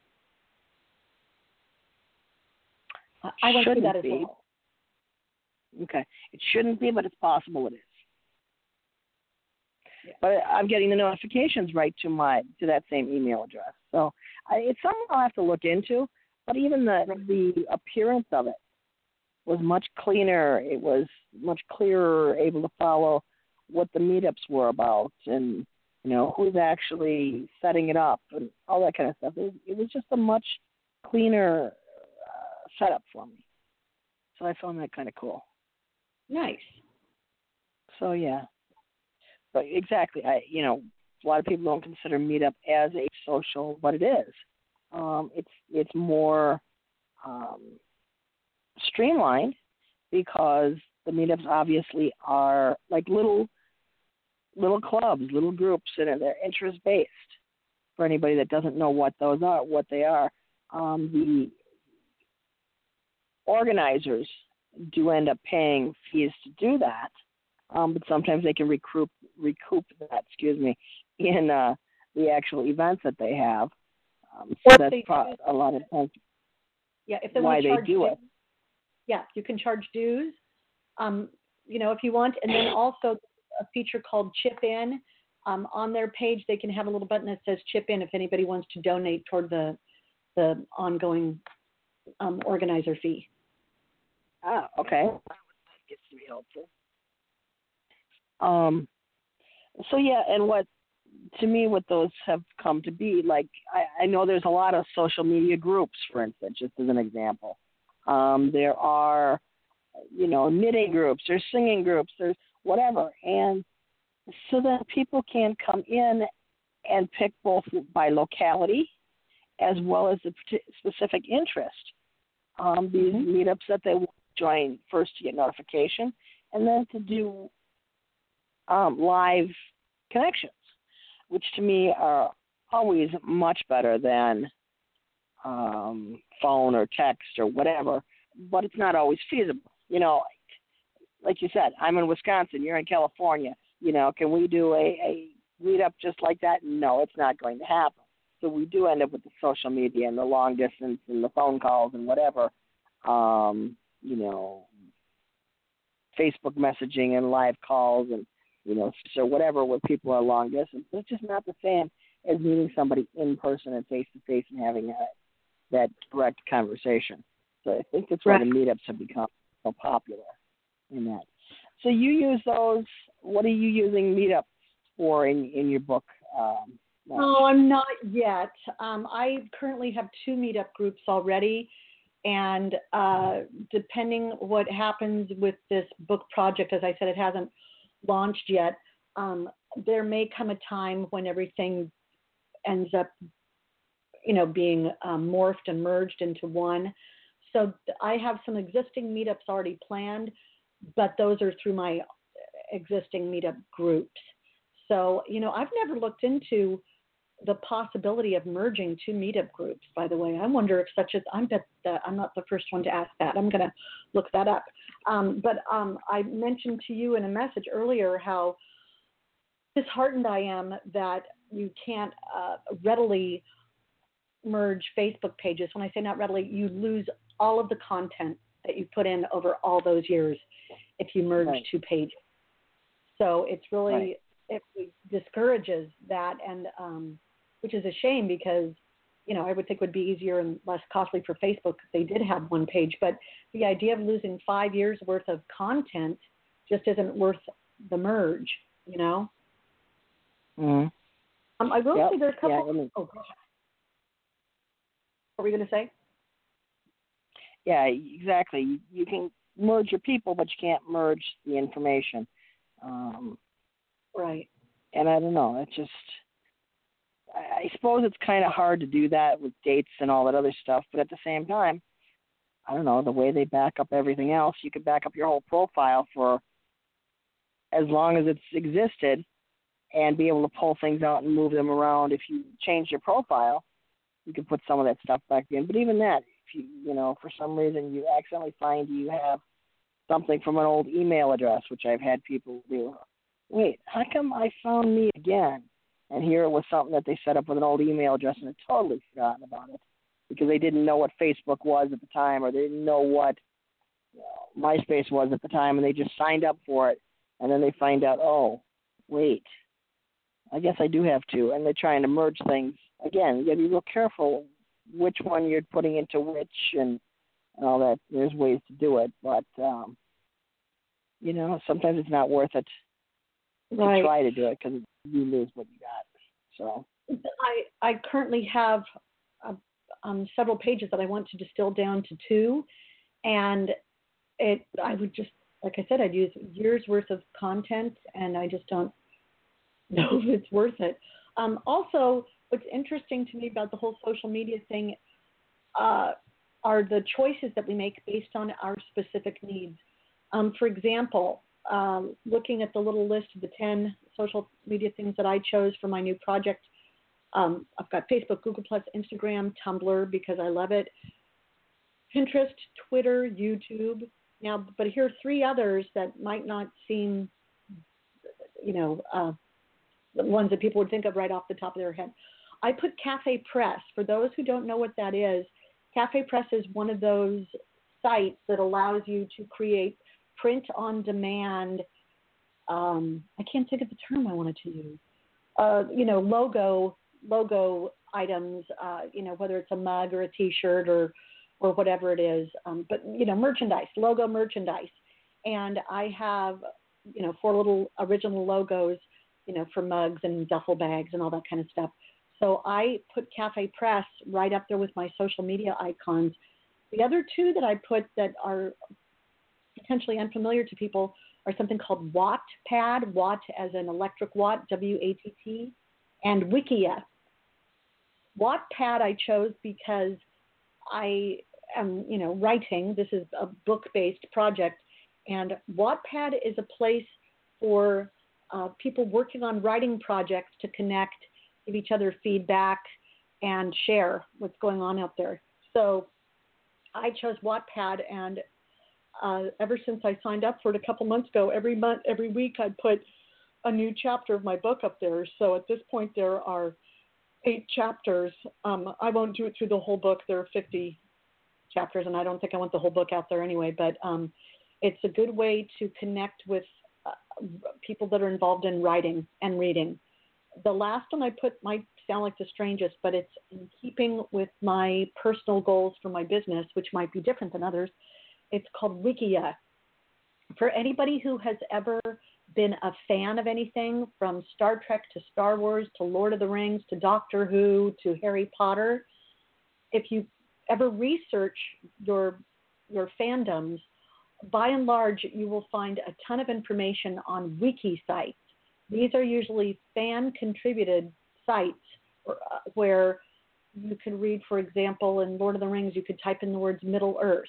I went through that as well. Okay. It shouldn't be, but it's possible it is. Yeah. But I'm getting the notifications right to that same email address. So it's something I'll have to look into. But even the appearance of it was much cleaner. It was much clearer, able to follow what the meetups were about, and who's actually setting it up, and all that kind of stuff. It was just a much cleaner setup for me. So I found that kind of cool. Nice. So yeah, but exactly, a lot of people don't consider Meetup as a social, but it is. It's more streamlined because the meetups obviously are like little clubs, little groups, and they're interest-based. For anybody that doesn't know what they are, the organizers do end up paying fees to do that, but sometimes they can recoup that, in the actual events that they have. So that's a lot of times why they do it. Yeah, you can charge dues, if you want, and then also a feature called Chip In. On their page, they can have a little button that says Chip In if anybody wants to donate toward the ongoing organizer fee. Ah, okay. That gets to be helpful. So yeah, and what those have come to be, I know there's a lot of social media groups, for instance, just as an example. There are, knitting groups, there's singing groups, there's whatever. And so that people can come in and pick both by locality as well as the specific interest. These meetups that they join first to get notification, and then to do live connections, which to me are always much better than phone or text or whatever, but it's not always feasible. Like you said, I'm in Wisconsin, you're in California. Can we do a meetup just like that? No, it's not going to happen. So we do end up with the social media and the long distance and the phone calls and whatever, Facebook messaging and live calls and, so whatever where people are long distance. But it's just not the same as meeting somebody in person and face-to-face and having that direct conversation. So I think that's why the meetups have become so popular in that. So you use those. What are you using meetups for in your book? No, I'm not yet. I currently have 2 meetup groups already, and depending what happens with this book project, as I said, it hasn't launched yet. There may come a time when everything ends up, being morphed and merged into one. So I have some existing meetups already planned, but those are through my existing meetup groups. So, I've never looked into the possibility of merging 2 meetup groups, by the way. I wonder if I bet that I'm not the first one to ask that. I'm going to look that up. But I mentioned to you in a message earlier how disheartened I am that you can't readily merge Facebook pages. When I say not readily, you lose all of the content that you put in over all those years if you merge Right. two pages. So it's really, Right. it discourages that, and which is a shame because, I would think it would be easier and less costly for Facebook if they did have one page. But the idea of losing 5 years worth of content just isn't worth the merge, Mm-hmm. I will Yep. say there's a couple. Yeah, I mean, Oh, go ahead. What were you going to say? yeah, exactly. You can merge your people, but you can't merge the information. Right. And I don't know. It's just, I suppose it's kind of hard to do that with dates and all that other stuff. But at the same time, I don't know, the way they back up everything else, you could back up your whole profile for as long as it's existed and be able to pull things out and move them around. If you change your profile, you can put some of that stuff back in. But even that, if you for some reason you accidentally find you have something from an old email address, which I've had people do. Wait, how come I found me again? And here it was something that they set up with an old email address and had totally forgotten about it because they didn't know what Facebook was at the time, or they didn't know what MySpace was at the time, and they just signed up for it. And then they find out, oh, wait, I guess I do have to. And they're trying to merge things. Again, you got to be real careful which one you're putting into which and all that. There's ways to do it, but sometimes it's not worth it to try to do it because you lose what you got. So I currently have several pages that I want to distill down to 2, and I would just, like I said, I'd use years worth of content, and I just don't know if it's worth it. Also, what's interesting to me about the whole social media thing are the choices that we make based on our specific needs. For example, looking at the little list of the 10 social media things that I chose for my new project, I've got Facebook, Google+, Instagram, Tumblr because I love it, Pinterest, Twitter, YouTube. Now, but here are 3 others that might not seem, the ones that people would think of right off the top of their head. I put Cafe Press. For those who don't know what that is, Cafe Press is one of those sites that allows you to create print-on-demand, I can't think of the term I wanted to use, logo items, whether it's a mug or a T-shirt or whatever it is, but, merchandise, logo merchandise. And I have, 4 little original logos, for mugs and duffel bags and all that kind of stuff. So I put Cafe Press right up there with my social media icons. The other 2 that I put that are potentially unfamiliar to people are something called Wattpad, Watt as an electric watt, W-A-T-T, and Wikia. Wattpad I chose because I am, writing. This is a book-based project, and Wattpad is a place for people working on writing projects to connect, give each other feedback, and share what's going on out there. So I chose Wattpad, and ever since I signed up for it a couple months ago, every week I'd put a new chapter of my book up there. So at this point there are 8 chapters. I won't do it through the whole book. There are 50 chapters, and I don't think I want the whole book out there anyway, but it's a good way to connect with people that are involved in writing and reading. The last one I put might sound like the strangest, but it's in keeping with my personal goals for my business, which might be different than others. It's called Wikia. For anybody who has ever been a fan of anything from Star Trek to Star Wars to Lord of the Rings to Doctor Who to Harry Potter, if you ever research your fandoms, by and large, you will find a ton of information on wiki sites. These are usually fan-contributed sites where you can read, for example, in Lord of the Rings, you could type in the words Middle Earth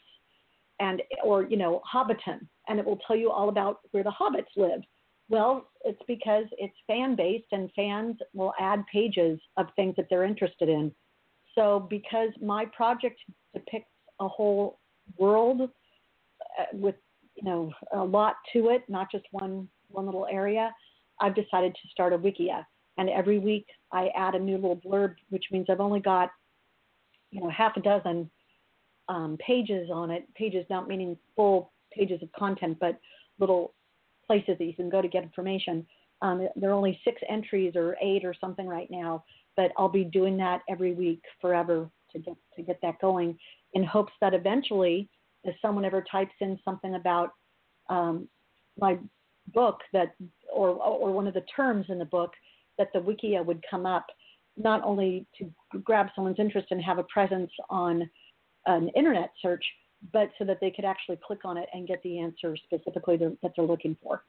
or Hobbiton, and it will tell you all about where the hobbits live. Well, it's because it's fan-based, and fans will add pages of things that they're interested in. So because my project depicts a whole world with a lot to it, not just one little area, I've decided to start a Wikia. And every week I add a new little blurb, which means I've only got half a dozen pages on it. Pages not meaning full pages of content, but little places that you can go to get information. There are only 6 entries or 8 or something right now, but I'll be doing that every week forever to get that going, in hopes that eventually, if someone ever types in something about my book or one of the terms in the book, that the Wikia would come up, not only to grab someone's interest and have a presence on an internet search, but so that they could actually click on it and get the answer specifically that they're looking for.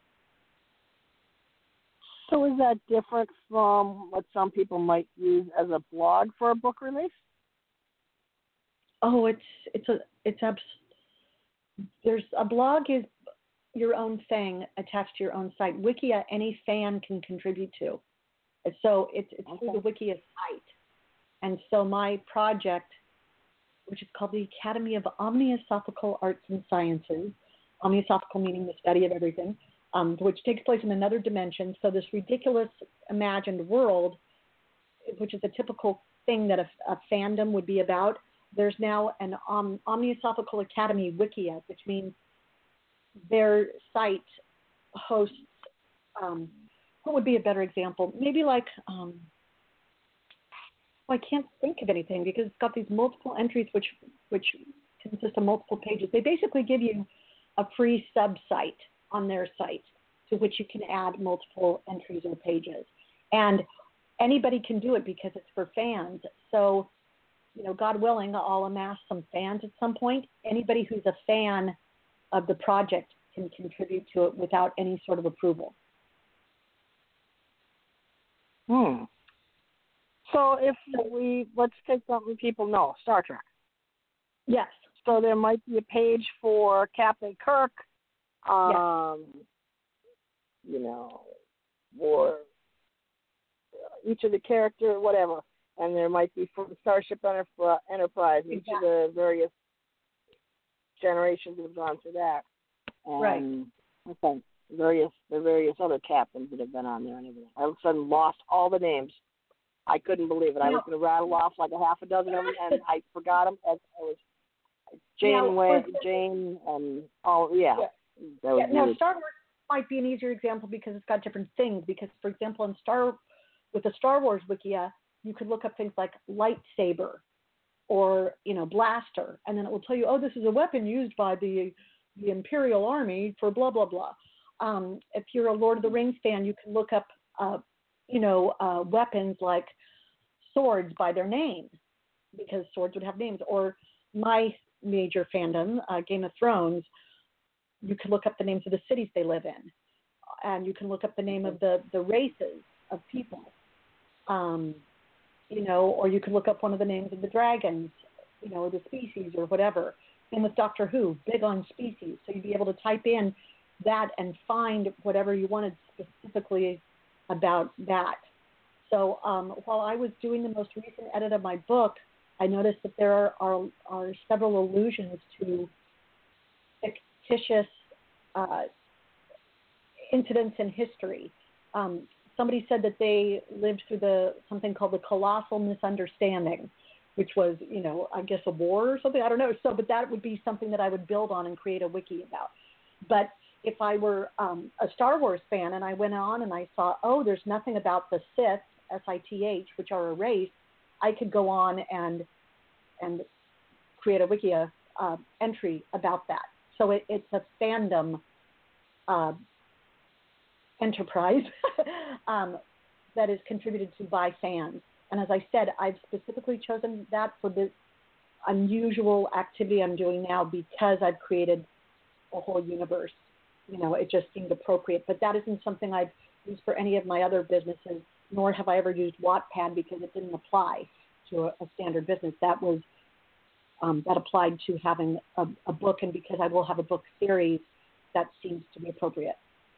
So is that different from what some people might use as a blog for a book release? Oh, there's a blog is your own thing attached to your own site. Wikia, any fan can contribute to. So it's through the Wikia site. And so my project, which is called the Academy of Omniosophical Arts and Sciences, omniosophical meaning the study of everything, which takes place in another dimension. So this ridiculous imagined world, which is a typical thing that a fandom would be about, there's now an Omniosophical Academy Wikia, which means their site hosts, what would be a better example? Maybe like, I can't think of anything because it's got these multiple entries which consist of multiple pages. They basically give you a free sub-site on their site to which you can add multiple entries or pages. And anybody can do it because it's for fans. So, God willing, I'll amass some fans at some point. Anybody who's a fan of the project can contribute to it without any sort of approval. So if let's take something people know, Star Trek. Yes. So there might be a page for Captain Kirk, or each of the characters, whatever. And there might be for the Starship Enterprise, each of the various generations that have gone through that. And the various other captains that have been on there and everything. I all of a sudden lost all the names. I couldn't believe it. I was going to rattle off like a half a dozen of them, and I forgot them. As I was Jane, and all. Yeah. Now, Star Wars might be an easier example because it's got different things. Because, for example, with the Star Wars Wikia, you could look up things like lightsaber or blaster, and then it will tell you, this is a weapon used by the Imperial Army for blah blah blah. If you're a Lord of the Rings fan, you can look up weapons like swords by their name, because swords would have names. Or my major fandom, Game of Thrones, you can look up the names of the cities they live in, and you can look up the name of the races of people, or you can look up one of the names of the dragons, or the species or whatever. Same with Doctor Who, big on species. So you'd be able to type in that and find whatever you wanted specifically about that. So while I was doing the most recent edit of my book, I noticed that there are several allusions to fictitious incidents in history. Somebody said that they lived through something called the Colossal Misunderstanding, which was, I guess a war or something. I don't know. But that would be something that I would build on and create a wiki about. But if I were a Star Wars fan and I went on and I saw, there's nothing about the Sith, S-I-T-H, which are a race, I could go on and create a Wikia entry about that. So it's a fandom enterprise that is contributed to by fans. And as I said, I've specifically chosen that for this unusual activity I'm doing now because I've created a whole universe. It just seemed appropriate. But that isn't something I've used for any of my other businesses, nor have I ever used Wattpad because it didn't apply to a standard business. That was that applied to having a book, and because I will have a book series, that seems to be appropriate.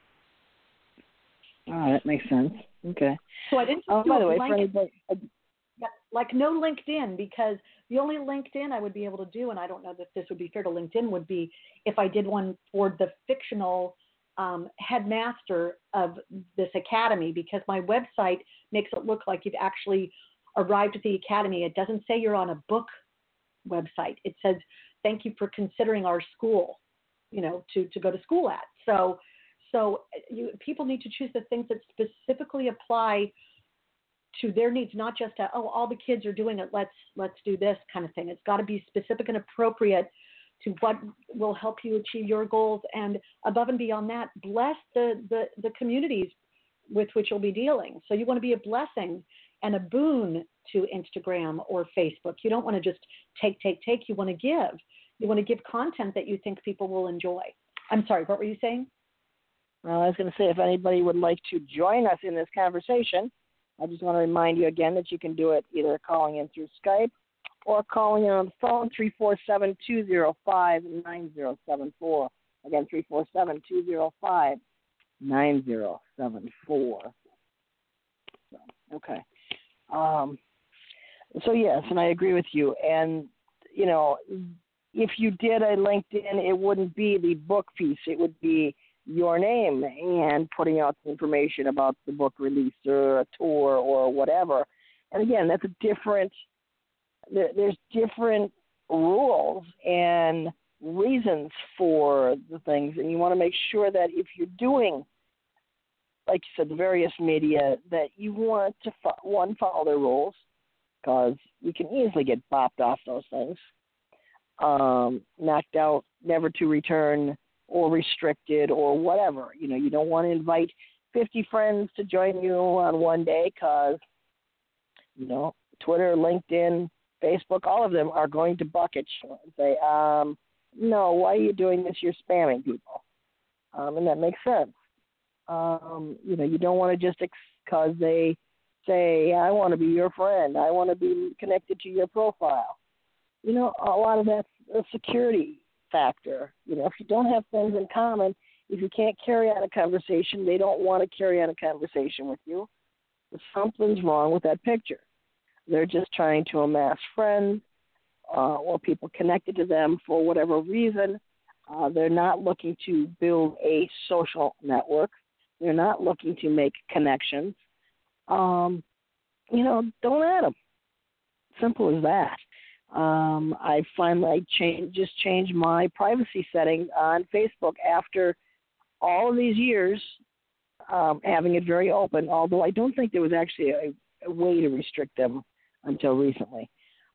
Oh, that makes sense. Okay. So I didn't by the way, like no LinkedIn, because the only LinkedIn I would be able to do, and I don't know that this would be fair to LinkedIn, would be if I did one for the fictional headmaster of this academy, because my website makes it look like you've actually arrived at the academy. It doesn't say you're on a book website. It says, thank you for considering our school, to go to school at. So people need to choose the things that specifically apply to their needs, not just all the kids are doing it, let's do this kind of thing. It's got to be specific and appropriate to what will help you achieve your goals. And above and beyond that, bless the communities with which you'll be dealing. So you want to be a blessing and a boon to Instagram or Facebook. You don't want to just take. You want to give. You want to give content that you think people will enjoy. I'm sorry, what were you saying? Well, I was going to say, if anybody would like to join us in this conversation, I just want to remind you again that you can do it either calling in through Skype or calling in on the phone, 347-205-9074. Again, 347-205-9074. Okay. So, yes, and I agree with you. And, if you did a LinkedIn, it wouldn't be the book piece. It would be your name and putting out the information about the book release or a tour or whatever. And, again, that's there's different rules and reasons for the things. And you want to make sure that if you're doing, like you said, the various media, that you want to, follow their rules, because you can easily get bopped off those things, knocked out, never to return, or restricted, or whatever. You don't want to invite 50 friends to join you on one day because, Twitter, LinkedIn, Facebook, all of them are going to bucket you and say, no, why are you doing this? You're spamming people. And that makes sense. You don't want to just because they say, I want to be your friend. I want to be connected to your profile. A lot of that's a security factor. If you don't have things in common, if you can't carry on a conversation, they don't want to carry on a conversation with you. Something's wrong with that picture. They're just trying to amass friends or people connected to them for whatever reason. They're not looking to build a social network. They're not looking to make connections. Don't add them. Simple as that. I finally changed my privacy setting on Facebook after all of these years having it very open, although I don't think there was actually a way to restrict them until recently.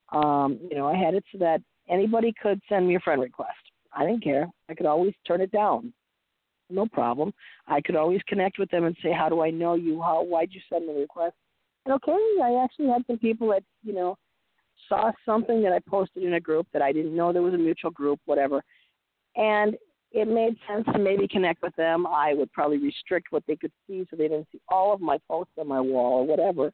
I had it so that anybody could send me a friend request. I didn't care. I could always turn it down. No problem. I could always connect with them and say, how do I know you? Why'd you send me the request? And okay, I actually had some people that, saw something that I posted in a group that I didn't know there was a mutual group, whatever. And it made sense to maybe connect with them. I would probably restrict what they could see so they didn't see all of my posts on my wall or whatever.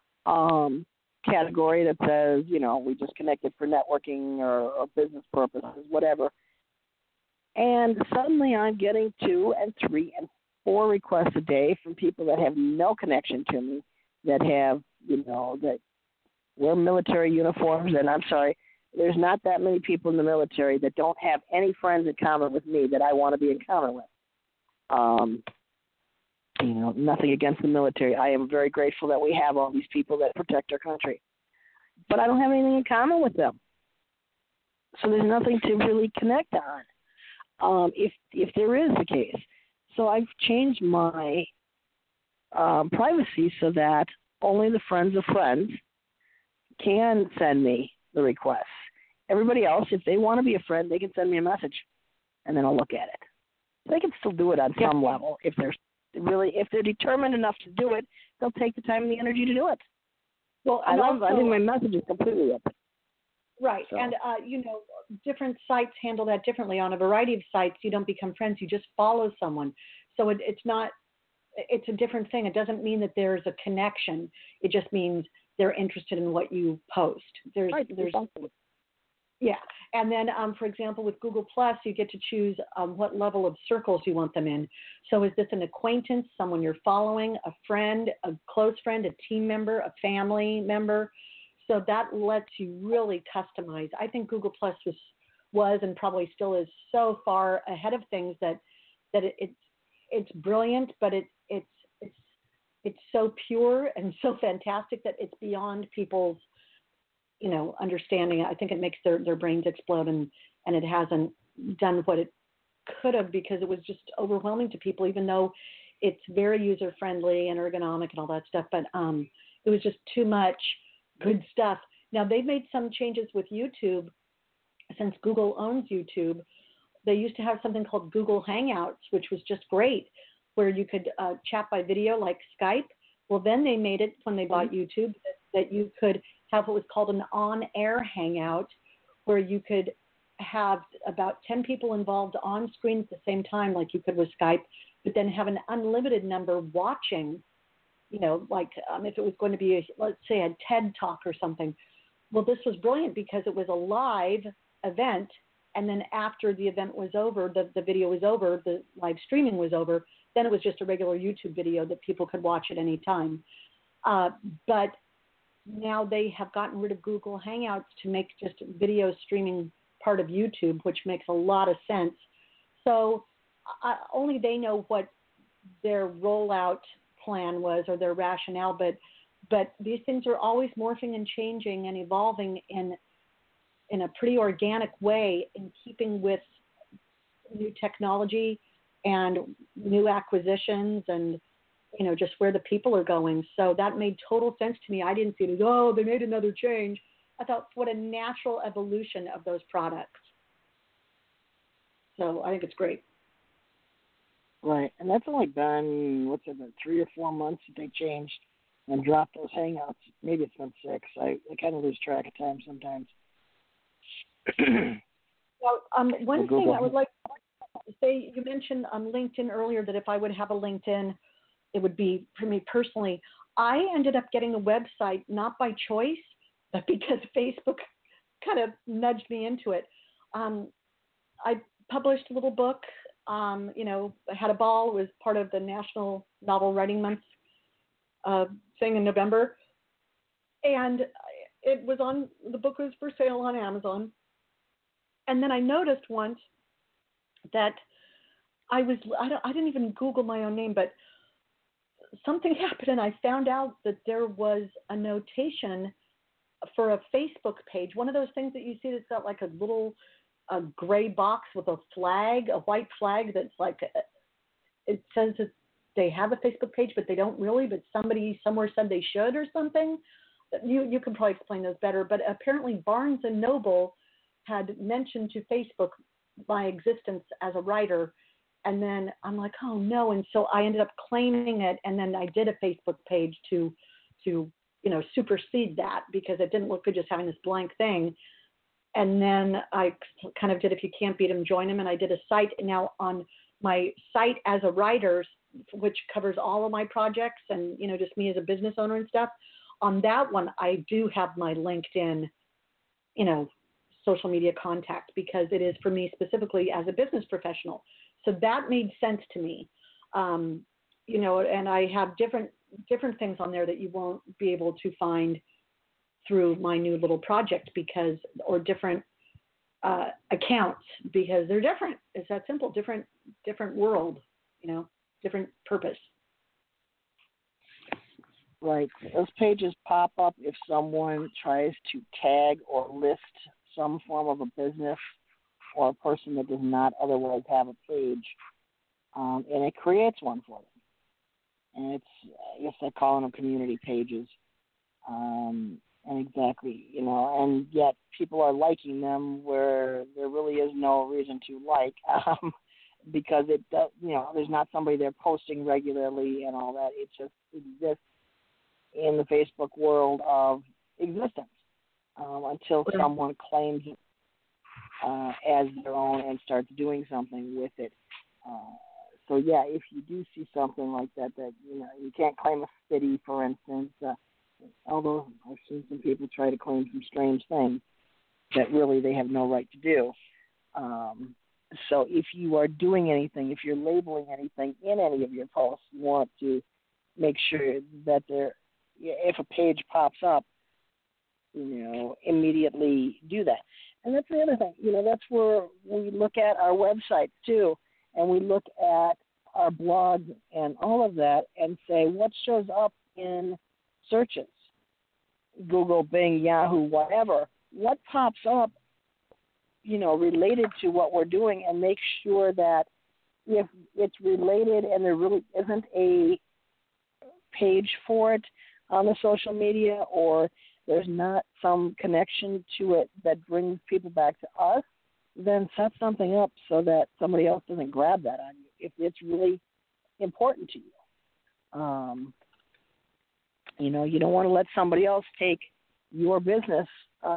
Category that says, we just connected for networking or business purposes, whatever. And suddenly I'm getting 2 and 3 and 4 requests a day from people that have no connection to me, that have, that wear military uniforms. And I'm sorry, there's not that many people in the military that don't have any friends in common with me that I want to be in common with. Nothing against the military. I am very grateful that we have all these people that protect our country. But I don't have anything in common with them. So there's nothing to really connect on, if there is the case. So I've changed my privacy so that only the friends of friends can send me the requests. Everybody else, if they want to be a friend, they can send me a message, and then I'll look at it. They can still do it on some level. If they're determined enough to do it, they'll take the time and the energy to do it. Well, I think my message is completely open. Right, so. And different sites handle that differently. On a variety of sites, you don't become friends; you just follow someone. So it's a different thing. It doesn't mean that there's a connection. It just means they're interested in what you post. There's yeah. And then, for example, with Google Plus, you get to choose what level of circles you want them in. So is this an acquaintance, someone you're following, a friend, a close friend, a team member, a family member? So that lets you really customize. I think Google Plus was and probably still is so far ahead of things that it's brilliant, but it's so pure and so fantastic that it's beyond people's understanding. I think it makes their brains explode, and it hasn't done what it could have, because it was just overwhelming to people, even though it's very user friendly and ergonomic and all that stuff. But it was just too much good stuff. Now they've made some changes with YouTube. Since Google owns YouTube, they used to have something called Google Hangouts, which was just great, where you could chat by video like Skype. Well, then they made it, when they bought YouTube, that you could have what was called an on-air hangout, where you could have about 10 people involved on screen at the same time, like you could with Skype, but then have an unlimited number watching, like if it was going to be, let's say, a TED Talk or something. Well, this was brilliant because it was a live event, and then after the event was over, the video was over, the live streaming was over, then it was just a regular YouTube video that people could watch at any time. But now they have gotten rid of Google Hangouts to make just video streaming part of YouTube, which makes a lot of sense. So only they know what their rollout plan was or their rationale, but these things are always morphing and changing and evolving in a pretty organic way, in keeping with new technology and new acquisitions and, just where the people are going. So that made total sense to me. I didn't see it as, they made another change. I thought, what a natural evolution of those products. So I think it's great. Right, and that's only been, 3 or 4 months that they changed and dropped those Hangouts. Maybe it's been 6. I kind of lose track of time sometimes. Well, one thing I would like to say, you mentioned on LinkedIn earlier that if I would have a LinkedIn, it would be for me personally. I ended up getting a website not by choice, but because Facebook kind of nudged me into it. I published a little book. I had a ball. It was part of the National Novel Writing Month thing in November, and it was on. The book was for sale on Amazon. And then I noticed once that I didn't even Google my own name, but something happened, and I found out that there was a notation for a Facebook page, one of those things that you see that's got like a gray box with a flag, a white flag that's like, it says that they have a Facebook page, but they don't really, but somebody somewhere said they should or something. You can probably explain those better, but apparently Barnes & Noble had mentioned to Facebook my existence as a writer, and then I'm like, oh no, and so I ended up claiming it, and then I did a Facebook page to supersede that, because it didn't look good just having this blank thing. And then I kind of did, if you can't beat them, join them, and I did a site. Now on my site as a writer, which covers all of my projects and just me as a business owner and stuff, on that one I do have my LinkedIn social media contact, because it is for me specifically as a business professional. So that made sense to me. And I have different things on there that you won't be able to find through my new little project, or different accounts, because they're different. It's that simple. Different world, different purpose. Right. Those pages pop up if someone tries to tag or list some form of a business or a person that does not otherwise have a page, and it creates one for them. And I guess they're calling them community pages. And exactly, and yet people are liking them where there really is no reason to like, because it does, there's not somebody there posting regularly and all that. It just exists in the Facebook world of existence until someone claims it as their own and starts doing something with it. So yeah, if you do see something like that, you can't claim a city, for instance. Although I've seen some people try to claim some strange things that really they have no right to do. So if you are doing anything, if you're labeling anything in any of your posts, you want to make sure that if a page pops up, immediately do that. And that's the other thing, that's where we look at our websites too, and we look at our blog and all of that and say what shows up in searches. Google, Bing, Yahoo, whatever, what pops up, related to what we're doing, and make sure that if it's related and there really isn't a page for it on the social media, or there's not some connection to it that brings people back to us, then set something up so that somebody else doesn't grab that on you if it's really important to you. You don't want to let somebody else take your business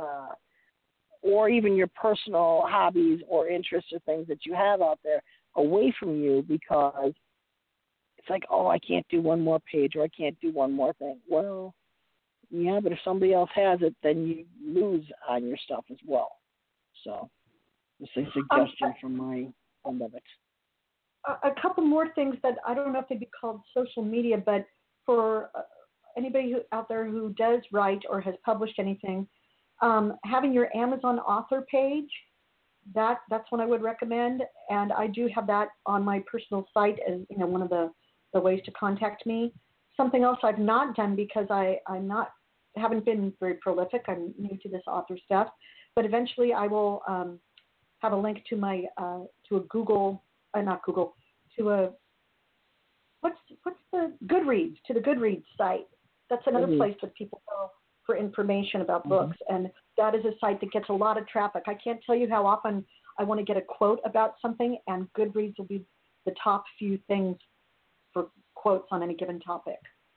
or even your personal hobbies or interests or things that you have out there away from you because it's like, oh, I can't do one more page or I can't do one more thing. Well, yeah, but if somebody else has it, then you lose on your stuff as well. So it's a suggestion from my end of it. A couple more things that I don't know if they'd be called social media, but for anybody out there who does write or has published anything, having your Amazon author page, that's one I would recommend. And I do have that on my personal site as one of the ways to contact me. Something else I've not done because haven't been very prolific. I'm new to this author stuff, but eventually I will have a link to my to a Google, not Google, to a what's the Goodreads, to the Goodreads site. That's another place that people go for information about books, and that is a site that gets a lot of traffic. I can't tell you how often I want to get a quote about something, and Goodreads will be the top few things for quotes on any given topic.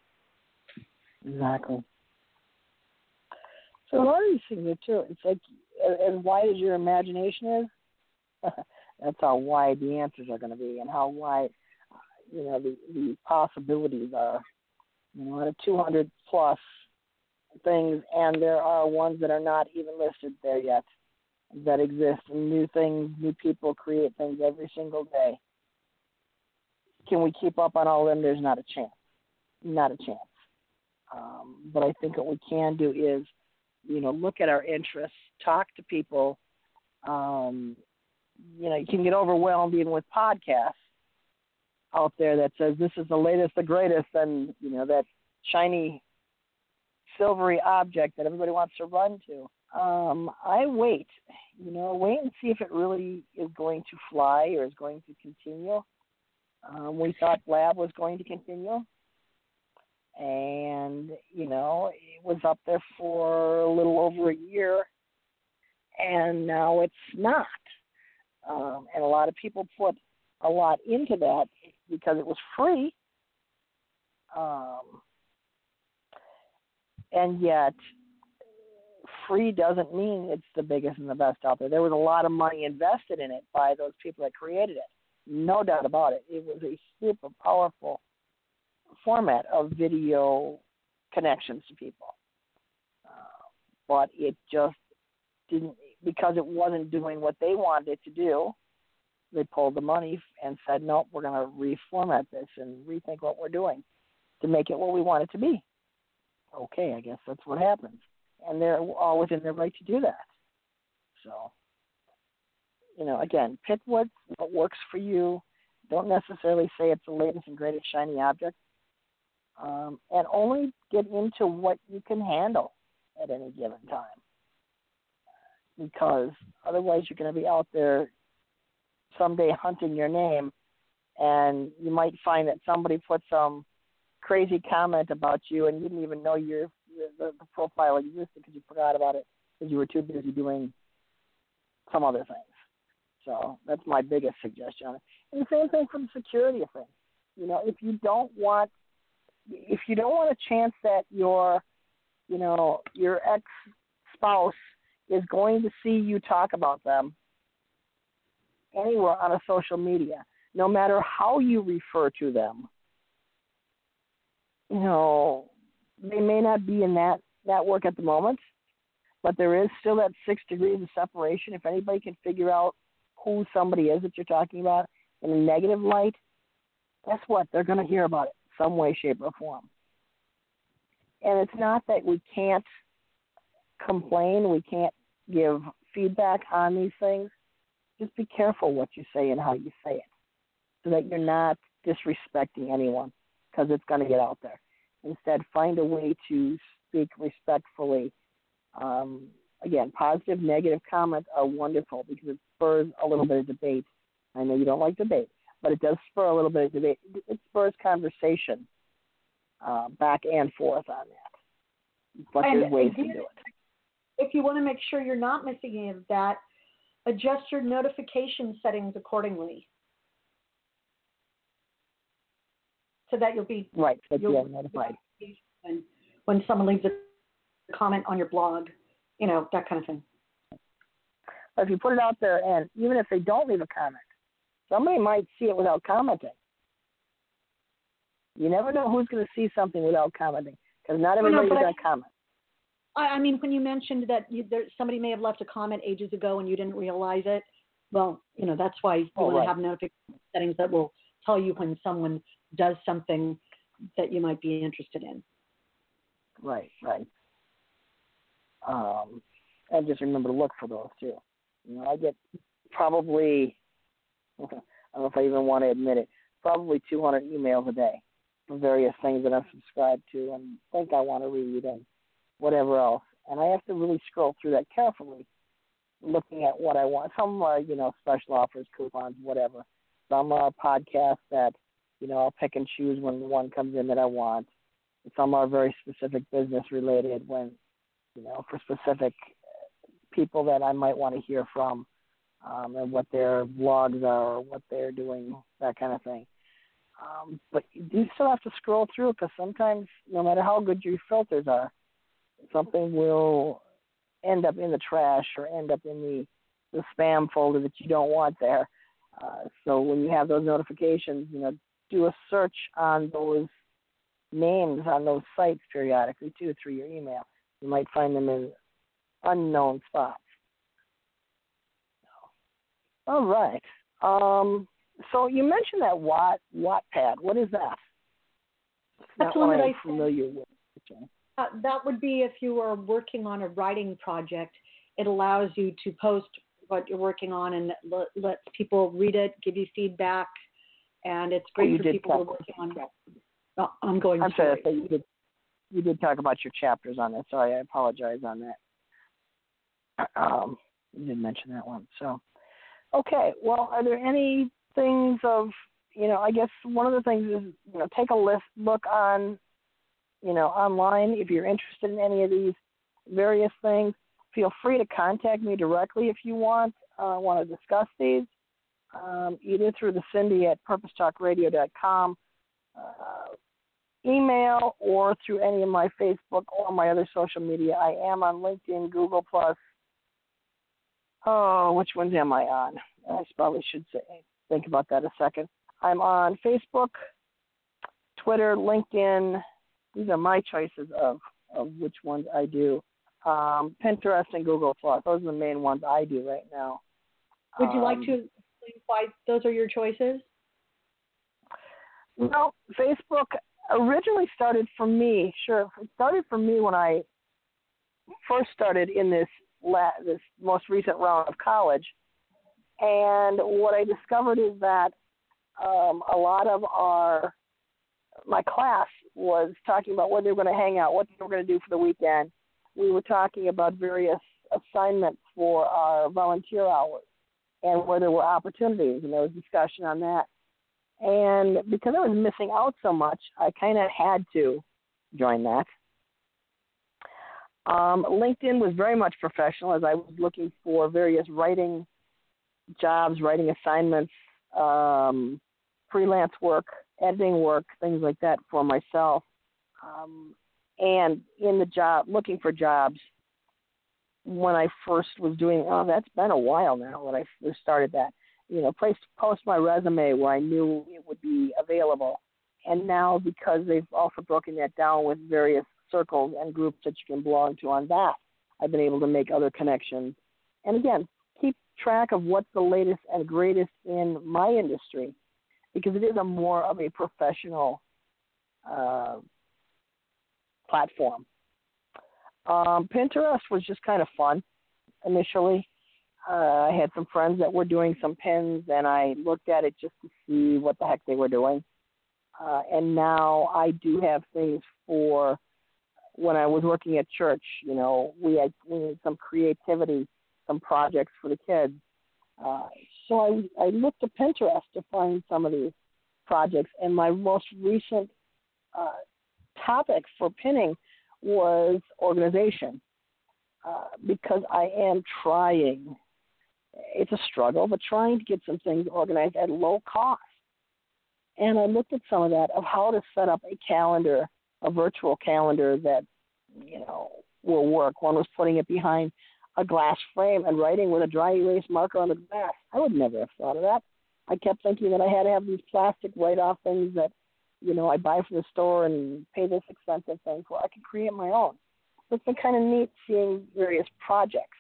Exactly. So a lot of these things are too. It's like as wide as your imagination is, that's how wide the answers are going to be, and how wide the possibilities are. Out of 200 plus things, and there are ones that are not even listed there yet that exist, and new things, new people create things every single day. Can we keep up on all of them? There's not a chance. Not a chance. But I think what we can do is, look at our interests, talk to people. You can get overwhelmed even with podcasts out there that says this is the latest, the greatest, and, that shiny, silvery object that everybody wants to run to. I wait and see if it really is going to fly or is going to continue. We thought Lab was going to continue. And, it was up there for a little over a year, and now it's not. And a lot of people put a lot into that because it was free. And yet, free doesn't mean it's the biggest and the best out there. There was a lot of money invested in it by those people that created it. No doubt about it. It was a super powerful format of video connections to people. But it just didn't, because it wasn't doing what they wanted it to do, they pulled the money and said, nope, we're going to reformat this and rethink what we're doing to make it what we want it to be. Okay, I guess that's what happens. And they're all within their right to do that. So, again, pick what works for you. Don't necessarily say it's the latest and greatest shiny object. And only get into what you can handle at any given time. Because otherwise you're going to be out there someday hunting your name, and you might find that somebody put some crazy comment about you and you didn't even know the profile existed because you forgot about it because you were too busy doing some other things. So that's my biggest suggestion on it. And the same thing for the security of things. If you don't want a chance that your ex-spouse is going to see you talk about them anywhere on a social media, no matter how you refer to them, they may not be in that network at the moment, but there is still that 6 degrees of separation. If anybody can figure out who somebody is that you're talking about in a negative light, guess what? They're going to hear about it some way, shape, or form. And it's not that we can't complain, we can't give feedback on these things. Just be careful what you say and how you say it so that you're not disrespecting anyone, because it's going to get out there. Instead, find a way to speak respectfully. Again, positive, negative comments are wonderful because it spurs a little bit of debate. I know you don't like debate, but it does spur a little bit of debate. It spurs conversation back and forth on that. But there's ways to do it. If you want to make sure you're not missing any of that, adjust your notification settings accordingly so that you'll be notified when someone leaves a comment on your blog, that kind of thing. But if you put it out there, and even if they don't leave a comment, somebody might see it without commenting. You never know who's going to see something without commenting, because not everybody's going to comment. I mean, when you mentioned that somebody may have left a comment ages ago and you didn't realize it, well, that's why you want to have notification settings that will tell you when someone does something that you might be interested in. Right. And just remember to look for those, too. I get probably, I don't know if I even want to admit it, probably 200 emails a day for various things that I'm subscribed to and think I want to read and whatever else. And I have to really scroll through that carefully, looking at what I want. Some are, special offers, coupons, whatever. Some are podcasts that, I'll pick and choose when one comes in that I want. Some are very specific business related when, for specific people that I might want to hear from and what their blogs are or what they're doing, that kind of thing. But you do still have to scroll through because sometimes, no matter how good your filters are, something will end up in the trash or end up in the spam folder that you don't want there. So when you have those notifications, do a search on those names on those sites periodically, too, through your email. You might find them in unknown spots. All right. So you mentioned that Wattpad. What is that? That's one that I'm familiar with. That would be if you are working on a writing project. It allows you to post what you're working on and lets people read it, give you feedback, and it's great for people who are working on ongoing stories. I'm sorry, you did talk about your chapters on that. Sorry, I apologize on that. You didn't mention that one. So, okay. Well, are there any things of, I guess one of the things is, take a look on, online if you're interested in any of these various things. Feel free to contact me directly if you want to discuss these, either through the Cindy at purposetalkradio.com email or through any of my Facebook or my other social media. I am on LinkedIn, Google+. Which ones am I on? I probably should think about that a second. I'm on Facebook, Twitter, LinkedIn. These are my choices of which ones I do. Pinterest and Google+. Those are the main ones I do right now. Would you like to explain why those are your choices? Well, Facebook originally started for me. Sure, it started for me when I first started in this most recent round of college. And what I discovered is that a lot of my class was talking about where they were going to hang out, what they were going to do for the weekend. We were talking about various assignments for our volunteer hours and where there were opportunities, and there was discussion on that. And because I was missing out so much, I kind of had to join that. LinkedIn was very much professional as I was looking for various writing jobs, writing assignments, freelance work, editing work, things like that for myself. And in the job, looking for jobs when I first was doing, that's been a while now when I first started that, post my resume where I knew it would be available. And now because they've also broken that down with various circles and groups that you can belong to on that, I've been able to make other connections. And again, keep track of what's the latest and greatest in my industry because it is a more of a professional platform. Pinterest was just kind of fun initially. I had some friends that were doing some pins, and I looked at it just to see what the heck they were doing. And now I do have things for when I was working at church. We had some creativity, some projects for the kids. So I looked at Pinterest to find some of these projects, and my most recent topic for pinning was organization, because I am trying. It's a struggle, but trying to get some things organized at low cost. And I looked at some of that, of how to set up a calendar, a virtual calendar that, will work. One was putting it behind a glass frame and writing with a dry erase marker on the glass. I would never have thought of that. I kept thinking that I had to have these plastic write-off things that, I buy from the store and pay this expensive thing for. I could create my own. So it's been kind of neat seeing various projects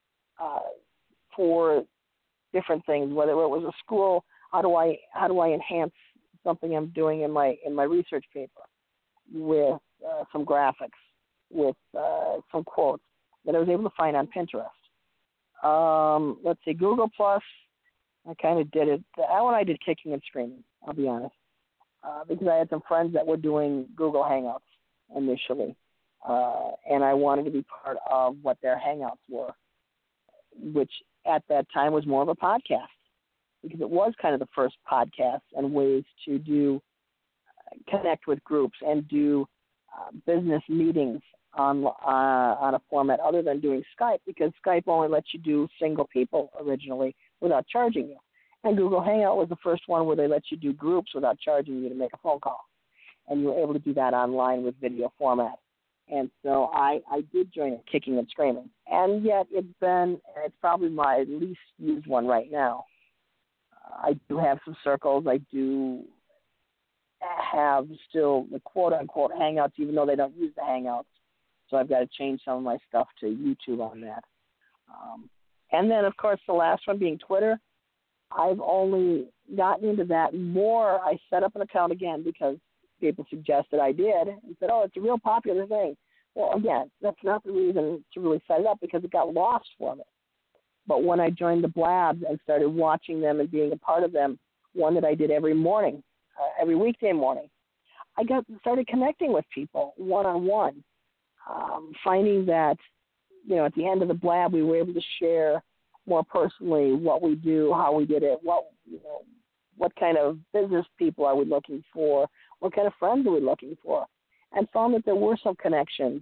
for different things, whether it was a school, how do I enhance something I'm doing in my research paper with some graphics, with some quotes that I was able to find on Pinterest. Let's see, Google Plus, I kind of did it. That one I did kicking and screaming, I'll be honest, because I had some friends that were doing Google Hangouts initially, and I wanted to be part of what their Hangouts were, which at that time was more of a podcast, because it was kind of the first podcast and ways to do connect with groups and do business meetings on a format other than doing Skype, because Skype only lets you do single people originally without charging you. And Google Hangout was the first one where they let you do groups without charging you to make a phone call. And you were able to do that online with video format. And so I did join it kicking and screaming. And yet it's probably my least used one right now. I do have some circles. I do have still the quote-unquote Hangouts, even though they don't use the Hangouts. So I've got to change some of my stuff to YouTube on that. And then, of course, the last one being Twitter. I've only gotten into that more. I set up an account again because people suggested I did and said, it's a real popular thing. Well, again, that's not the reason to really set it up, because it got lost for me. But when I joined the Blabs and started watching them and being a part of them, one that I did every morning, every weekday morning, I started connecting with people one-on-one, finding that, at the end of the Blab, we were able to share more personally what we do, how we did it, what kind of business people are we looking for, what kind of friends are we looking for, and found that there were some connections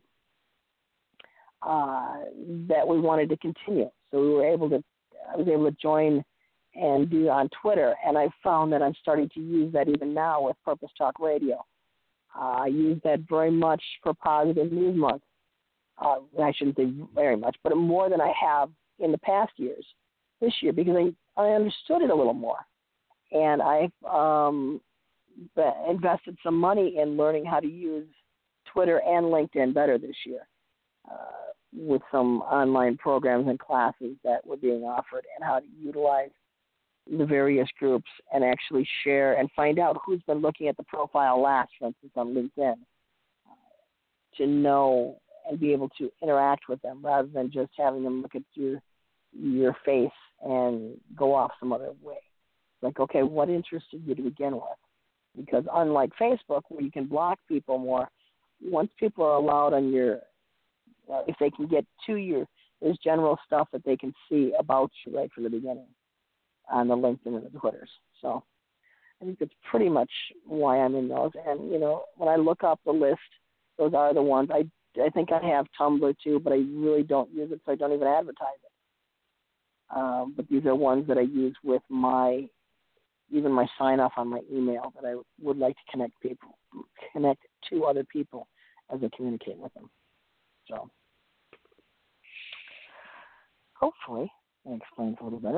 that we wanted to continue. So I was able to join and do on Twitter, and I found that I'm starting to use that even now with Purpose Talk Radio. I use that very much for Positive News Month. I shouldn't say very much, but more than I have in the past years this year, because I understood it a little more. And I've invested some money in learning how to use Twitter and LinkedIn better this year, with some online programs and classes that were being offered, and how to utilize the various groups and actually share and find out who's been looking at the profile last, for instance, on LinkedIn, to know and be able to interact with them rather than just having them look at your face and go off some other way. Like, okay, what interested you to begin with? Because unlike Facebook, where you can block people more, once people are allowed on your, if they can get to you, there's general stuff that they can see about you right from the beginning on the LinkedIn and the Twitters. So I think that's pretty much why I'm in those. And, when I look up the list, those are the ones. I think I have Tumblr too, but I really don't use it, so I don't even advertise it. But these are ones that I use with my sign-off on my email, that I would like to connect to other people as I communicate with them. So hopefully that explains a little better.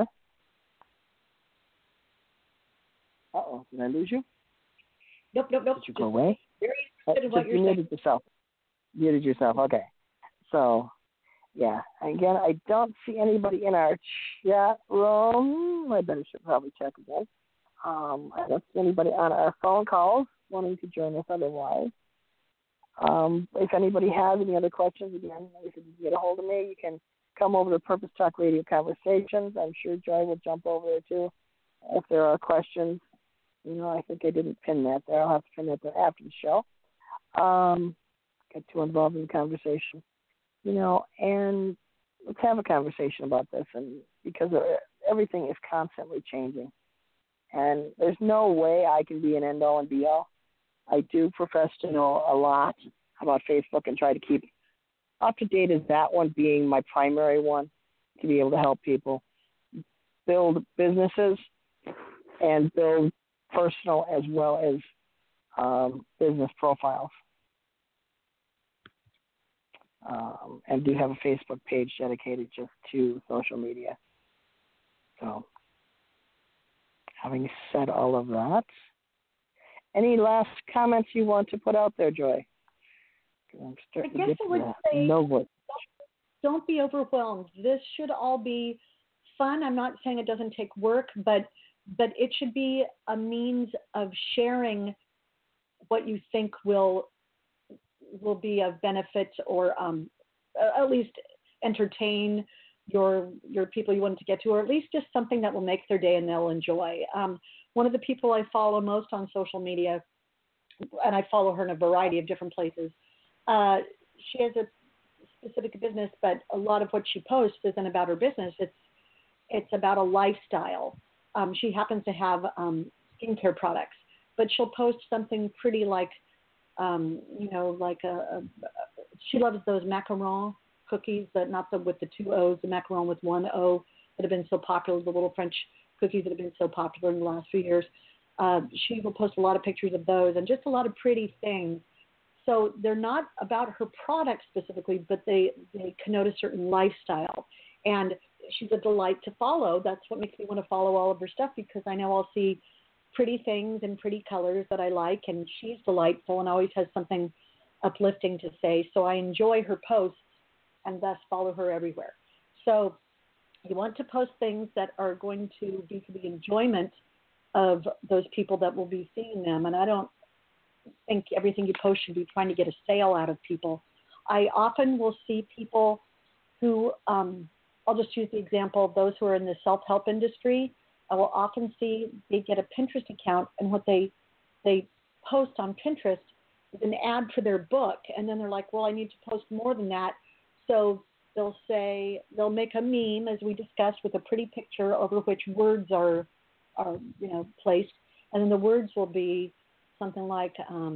Uh-oh, did I lose you? Nope. Did you go away? Very interested in what you're saying. Muted yourself. Okay. So, yeah. Again, I don't see anybody in our chat room. I should probably check again. I don't see anybody on our phone calls wanting to join us otherwise. If anybody has any other questions, again, if you can get a hold of me, you can come over to Purpose Talk Radio Conversations. I'm sure Joy will jump over there too if there are questions I think I didn't pin that there. I'll have to pin that there after the show. Get too involved in the conversation, and let's have a conversation about this. And because everything is constantly changing, and there's no way I can be an end-all and be-all. I do profess to know a lot about Facebook and try to keep up to date as that one being my primary one to be able to help people build businesses and build personal as well as business profiles. And do have a Facebook page dedicated just to social media. So, having said all of that, any last comments you want to put out there, Joy? I'm starting I guess I would say don't be overwhelmed. This should all be fun. I'm not saying it doesn't take work, but it should be a means of sharing what you think will be of benefit, or at least entertain your people you want to get to, or at least just something that will make their day and they'll enjoy. One of the people I follow most on social media, and I follow her in a variety of different places, she has a specific business, but a lot of what she posts isn't about her business. It's about a lifestyle. She happens to have skincare products, but she'll post something pretty like, she loves those macaron cookies, but not with the two O's, the macaron with one O that have been so popular, the little French cookies that have been so popular in the last few years. She will post a lot of pictures of those and just a lot of pretty things. So they're not about her product specifically, but they connote a certain lifestyle. And she's a delight to follow. That's what makes me want to follow all of her stuff, because I know I'll see pretty things and pretty colors that I like, and she's delightful and always has something uplifting to say. So I enjoy her posts and thus follow her everywhere. So you want to post things that are going to be for the enjoyment of those people that will be seeing them. And I don't think everything you post should be trying to get a sale out of people. I often will see people who, I'll just use the example of those who are in the self-help industry. I will often see they get a Pinterest account, and what they post on Pinterest is an ad for their book. And then they're like, well, I need to post more than that. So they'll make a meme, as we discussed, with a pretty picture over which words are placed. And then the words will be something like,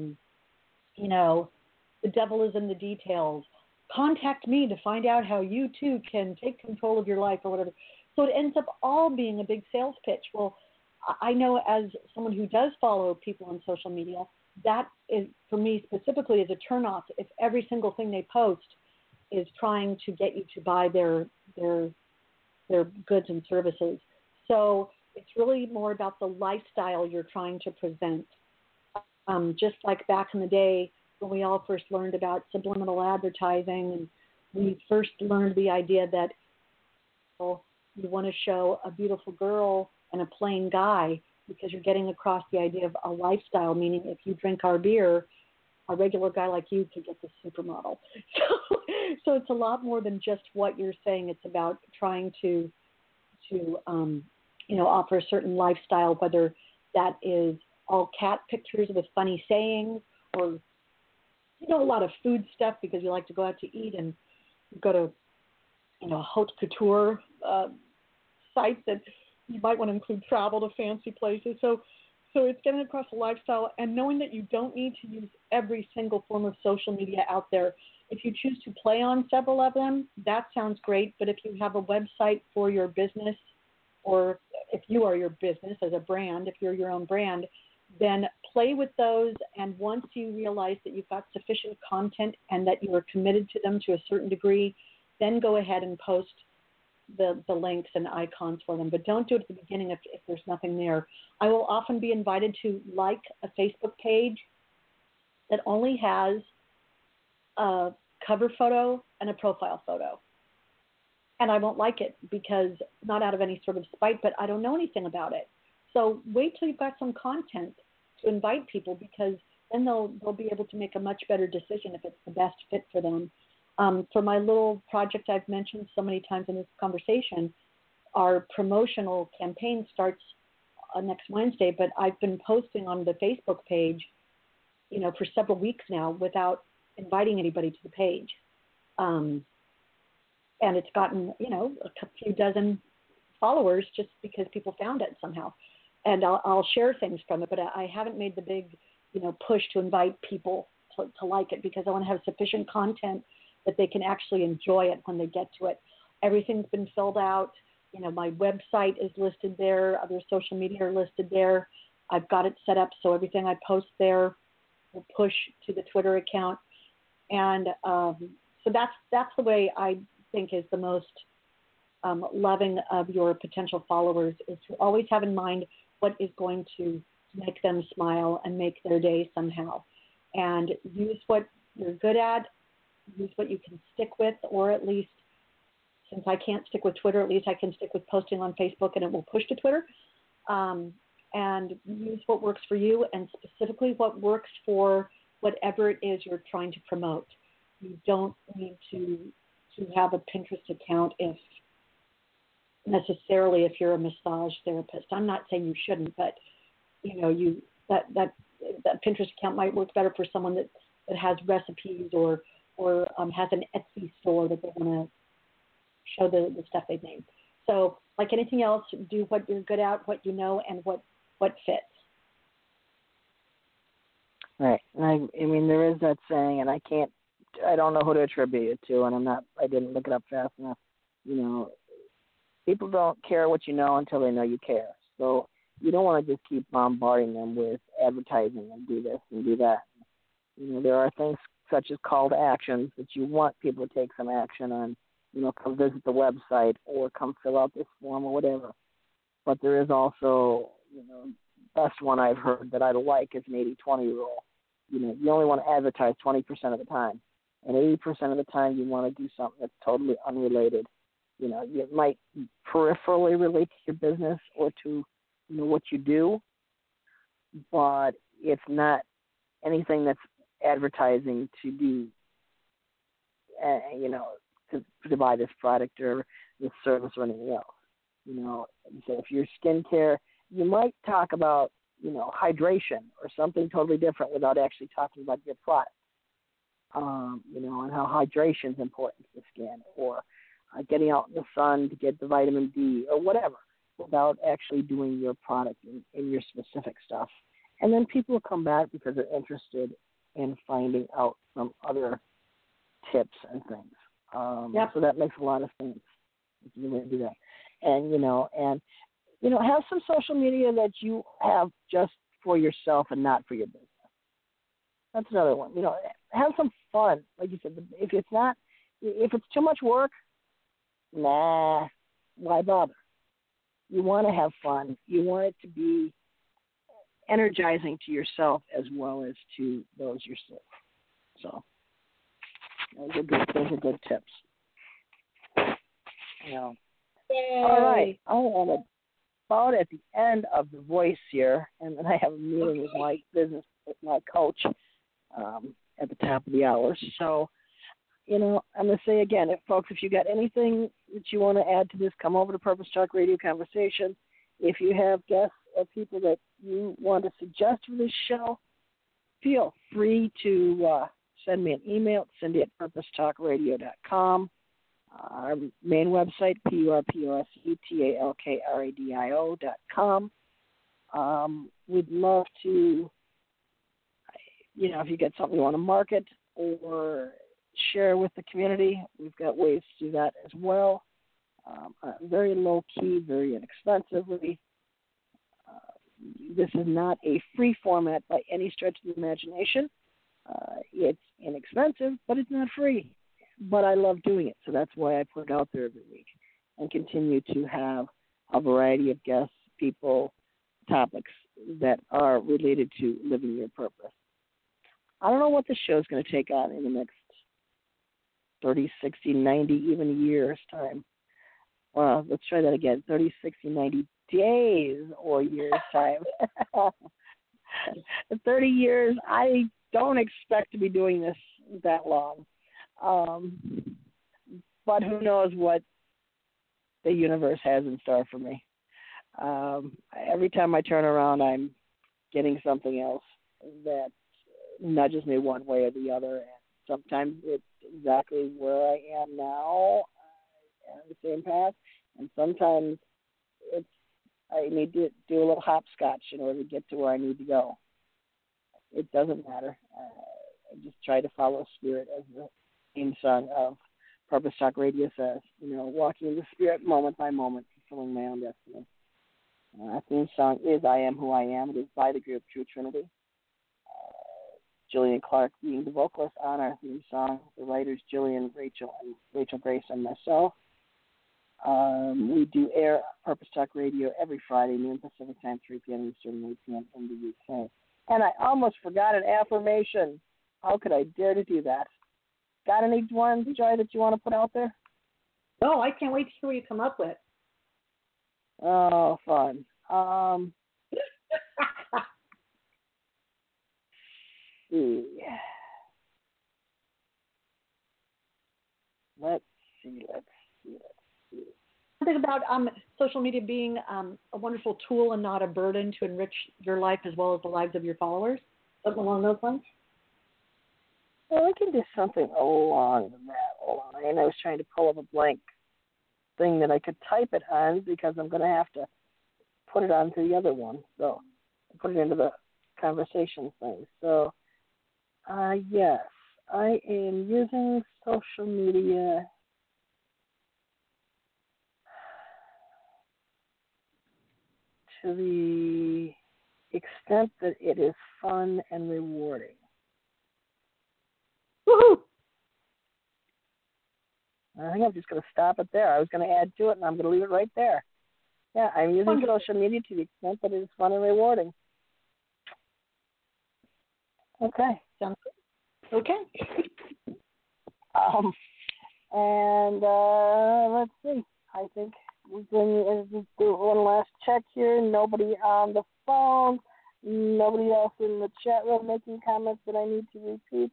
the devil is in the details. Contact me to find out how you too can take control of your life, or whatever. So it ends up all being a big sales pitch. Well, I know as someone who does follow people on social media, that is, for me specifically, is a turnoff. If every single thing they post is trying to get you to buy their goods and services. So it's really more about the lifestyle you're trying to present. Just like back in the day when we all first learned about subliminal advertising, and we first learned the idea that you want to show a beautiful girl and a plain guy because you're getting across the idea of a lifestyle, meaning if you drink our beer, a regular guy like you could get the supermodel. So it's a lot more than just what you're saying. It's about trying to offer a certain lifestyle, whether that is all cat pictures with funny sayings, or a lot of food stuff because you like to go out to eat and go to haute couture sites that you might want to include travel to fancy places. So it's getting across a lifestyle and knowing that you don't need to use every single form of social media out there. If you choose to play on several of them, that sounds great. But if you have a website for your business, or if you are your business as a brand, if you're your own brand, then play with those. And once you realize that you've got sufficient content and that you are committed to them to a certain degree, then go ahead and post the links and icons for them. But don't do it at the beginning if there's nothing there. I will often be invited to like a Facebook page that only has a cover photo and a profile photo. And I won't like it because, not out of any sort of spite, but I don't know anything about it. So wait till you've got some content to invite people, because then they'll be able to make a much better decision if it's the best fit for them. For my little project I've mentioned so many times in this conversation, our promotional campaign starts next Wednesday, but I've been posting on the Facebook page, for several weeks now without inviting anybody to the page. And it's gotten, a few dozen followers just because people found it somehow. And I'll share things from it, but I haven't made the big, push to invite people to like it, because I want to have sufficient content that they can actually enjoy it when they get to it. Everything's been filled out. My website is listed there. Other social media are listed there. I've got it set up so everything I post there will push to the Twitter account. And so that's the way I think is the most loving of your potential followers, is to always have in mind what is going to make them smile and make their day somehow. And use what you're good at, use what you can stick with, or at least, since I can't stick with Twitter, at least I can stick with posting on Facebook and it will push to Twitter. And use what works for you, and specifically what works for whatever it is you're trying to promote. You don't need to have a Pinterest account if you're a massage therapist. I'm not saying you shouldn't, but that Pinterest account might work better for someone that has recipes or has an Etsy store that they want to show the stuff they've made. So like anything else, do what you're good at, what you know, and what fits. Right. And I mean, there is that saying, and I don't know who to attribute it to, and I didn't look it up fast enough. People don't care what you know until they know you care. So you don't want to just keep bombarding them with advertising and do this and do that. There are things such as call to actions that you want people to take some action on. Come visit the website or come fill out this form or whatever. But there is also, best one I've heard that I like is an 80-20 rule. You only want to advertise 20% of the time. And 80% of the time you want to do something that's totally unrelated. You might peripherally relate to your business or to, what you do, but it's not anything that's advertising to do, to buy this product or this service or anything else. So if you're skincare, you might talk about, hydration or something totally different without actually talking about your product, and how hydration is important to the skin, or getting out in the sun to get the vitamin D or whatever, without actually doing your product in your specific stuff. And then people will come back because they're interested in finding out some other tips and things. Yep. So that makes a lot of sense if you want to do that. And, have some social media that you have just for yourself and not for your business. That's another one. Have some fun. Like you said, if it's too much work, why bother? You want to have fun. You want it to be energizing to yourself as well as to those you serve. So those are good tips. Yay. All right. I am about at the end of the voice here, and then I have a meeting with my coach at the top of the hour. So, I'm going to say again, if you got anything that you want to add to this, come over to Purpose Talk Radio Conversation. If you have guests or people that you want to suggest for this show, feel free to send me an email, Cindy at purposetalkradio.com. Our main website, purposetalkradio.com. We'd love to, if you get something you want to market or share with the community, we've got ways to do that as well. Very low-key, very inexpensively. This is not a free format by any stretch of the imagination. It's inexpensive, but it's not free. But I love doing it, so that's why I put it out there every week and continue to have a variety of guests, people, topics that are related to living your purpose. I don't know what this show is going to take on in the next 30, 60, 90, even a year's time. Well, let's try that again, 30, 60, 90 days or years' time. 30 years, I don't expect to be doing this that long. But who knows what the universe has in store for me. Every time I turn around, I'm getting something else that nudges me one way or the other. And sometimes it's exactly where I am now, on the same path, and sometimes it's I need to do a little hopscotch in order to get to where I need to go. It doesn't matter. I just try to follow spirit, as the theme song of Purpose Talk Radio says. Walking in the spirit moment by moment, fulfilling my own destiny. Our theme song is I Am Who I Am. It is by the group True Trinity. Jillian Clark being the vocalist on our theme song. The writers Jillian, Rachel Grace, and myself. We do air Purpose Talk Radio every Friday, noon Pacific Time, 3 p.m. Eastern, 8 p.m. in the UK. And I almost forgot an affirmation. How could I dare to do that? Got any ones, Joy, that you want to put out there? No, I can't wait to hear what you come up with. Oh, fun. See. Let's see. Something about social media being a wonderful tool and not a burden to enrich your life as well as the lives of your followers. Something along those lines? Well, I can do something along that line. I was trying to pull up a blank thing that I could type it on because I'm going to have to put it onto the other one. So put it into the conversation thing. So, yes, I am using social media to the extent that it is fun and rewarding. Woohoo! I think I'm just going to stop it there. I was going to add to it, and I'm going to leave it right there. Yeah, I'm using social media to the extent that it is fun and rewarding. Okay. Sounds good. Okay. Let's see. I think we're going to do one last check here. Nobody on the phone. Nobody else in the chat room making comments that I need to repeat.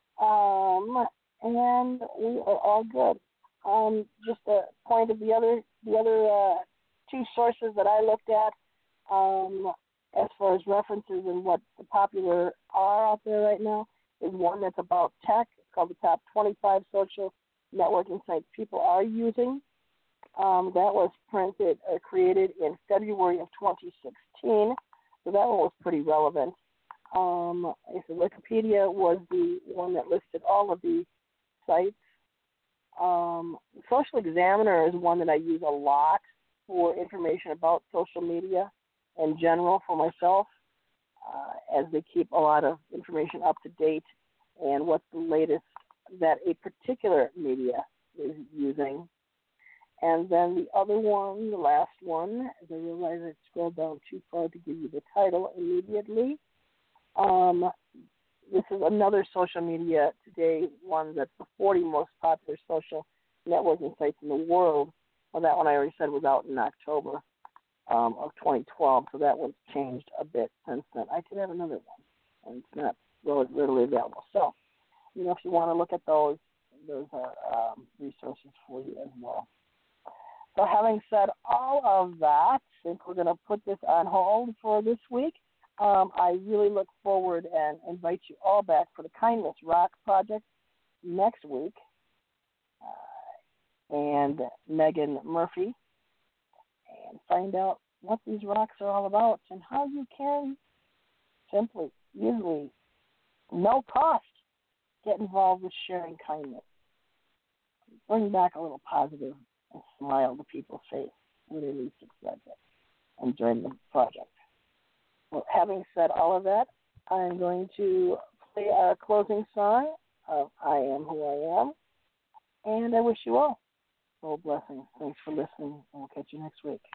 And we are all good. Just a point of the other two sources that I looked at, as far as references and what the popular are out there right now, is one that's about tech. It's called the Top 25 Social Networking Sites People Are Using. That was created in February of 2016, so that one was pretty relevant. So Wikipedia was the one that listed all of the sites. Social Examiner is one that I use a lot for information about social media in general for myself, as they keep a lot of information up to date and what's the latest that a particular media is using. And then the other one, the last one, as I realize I scrolled down too far to give you the title immediately. This is another social media today one that's the 40 most popular social networking sites in the world. Well, that one I already said was out in October of 2012, so that one's changed a bit since then. I could have another one, and it's not readily available. So, if you want to look at those are resources for you as well. So having said all of that, I think we're going to put this on hold for this week. I really look forward and invite you all back for the Kindness Rock Project next week. And Megan Murphy, and find out what these rocks are all about and how you can simply, easily, no cost, get involved with sharing kindness. Bring back a little positive and smile to people's face when they least expect it, and join the project. Well, having said all of that, I'm going to play our closing song of I Am Who I Am, and I wish you all full blessings. Thanks for listening, and we'll catch you next week.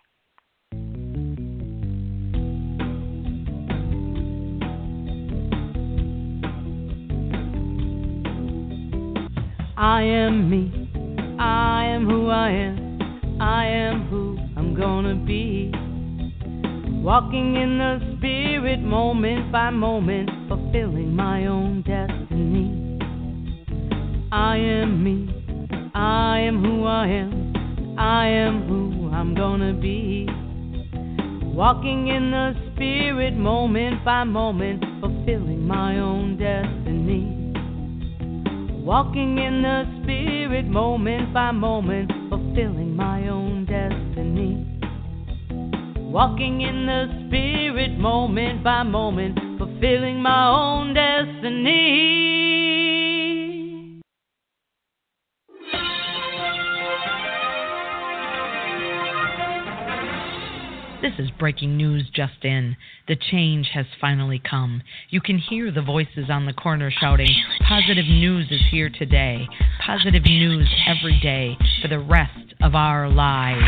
I am me. I am who I am. I am who I'm gonna be. Walking in the spirit moment by moment, fulfilling my own destiny. I am me. I am who I am. I am who I'm gonna be. Walking in the spirit moment by moment, fulfilling my own destiny. Walking in the spirit moment by moment, fulfilling my own destiny. Walking in the spirit moment by moment, fulfilling my own destiny. This is breaking news just in. The change has finally come. You can hear the voices on the corner shouting, positive news is here today. Positive news every day for the rest of our lives.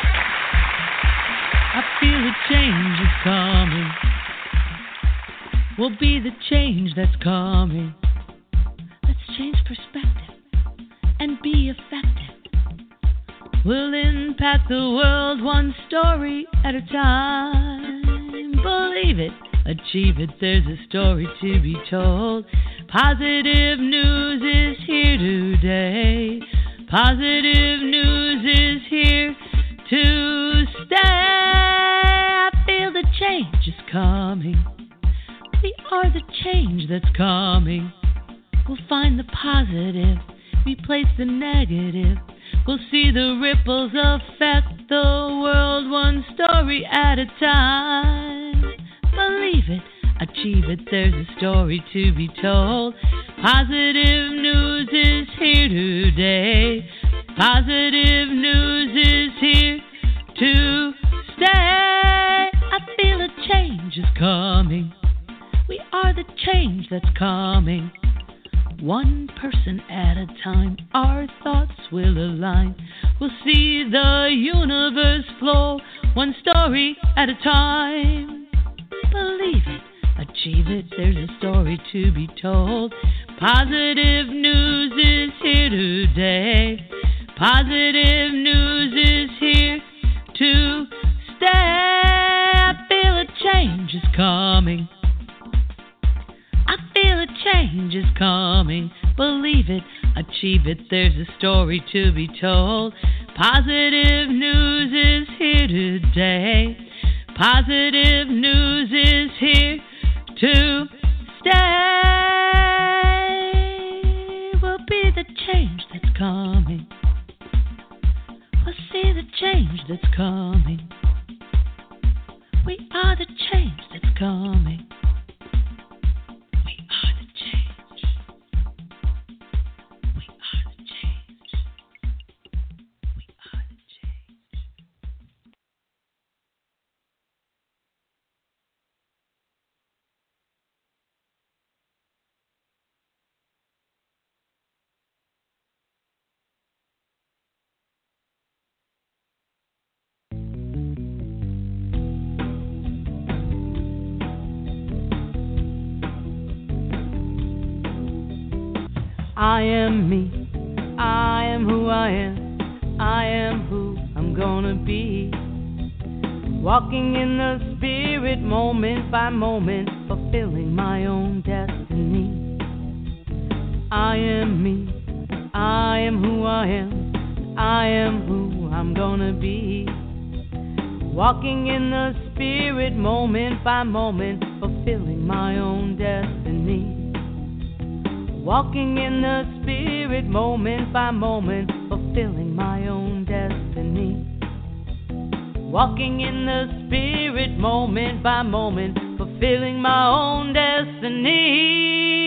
I feel a change is coming. We'll be the change that's coming. Let's change perspective and be effective. We'll impact the world one story at a time. Believe it, achieve it, there's a story to be told. Positive news is here today. Positive news is here to stay. I feel the change is coming. We are the change that's coming. We'll find the positive, replace the negative. We'll see the ripples affect the world one story at a time. Believe it, achieve it, there's a story to be told. Positive news is here today. Positive news is here to stay. I feel a change is coming. We are the change that's coming. One person at a time, our thoughts will align. We'll see the universe flow, one story at a time. Believe it, achieve it, there's a story to be told. Positive news is here today. Positive news is here to stay. I feel a change is coming. I feel a change is coming. Believe it, achieve it, there's a story to be told. Positive news is here today. Positive news is here to stay. We'll be the change that's coming. We'll see the change that's coming. We are the change that's coming. I am me, I am who I am, I am who I'm gonna be. Walking in the spirit moment by moment, fulfilling my own destiny. I am me, I am who I am, I am who I'm gonna be. Walking in the spirit moment by moment, fulfilling my own destiny. Walking in the spirit moment by moment, fulfilling my own destiny. Walking in the spirit moment by moment, fulfilling my own destiny.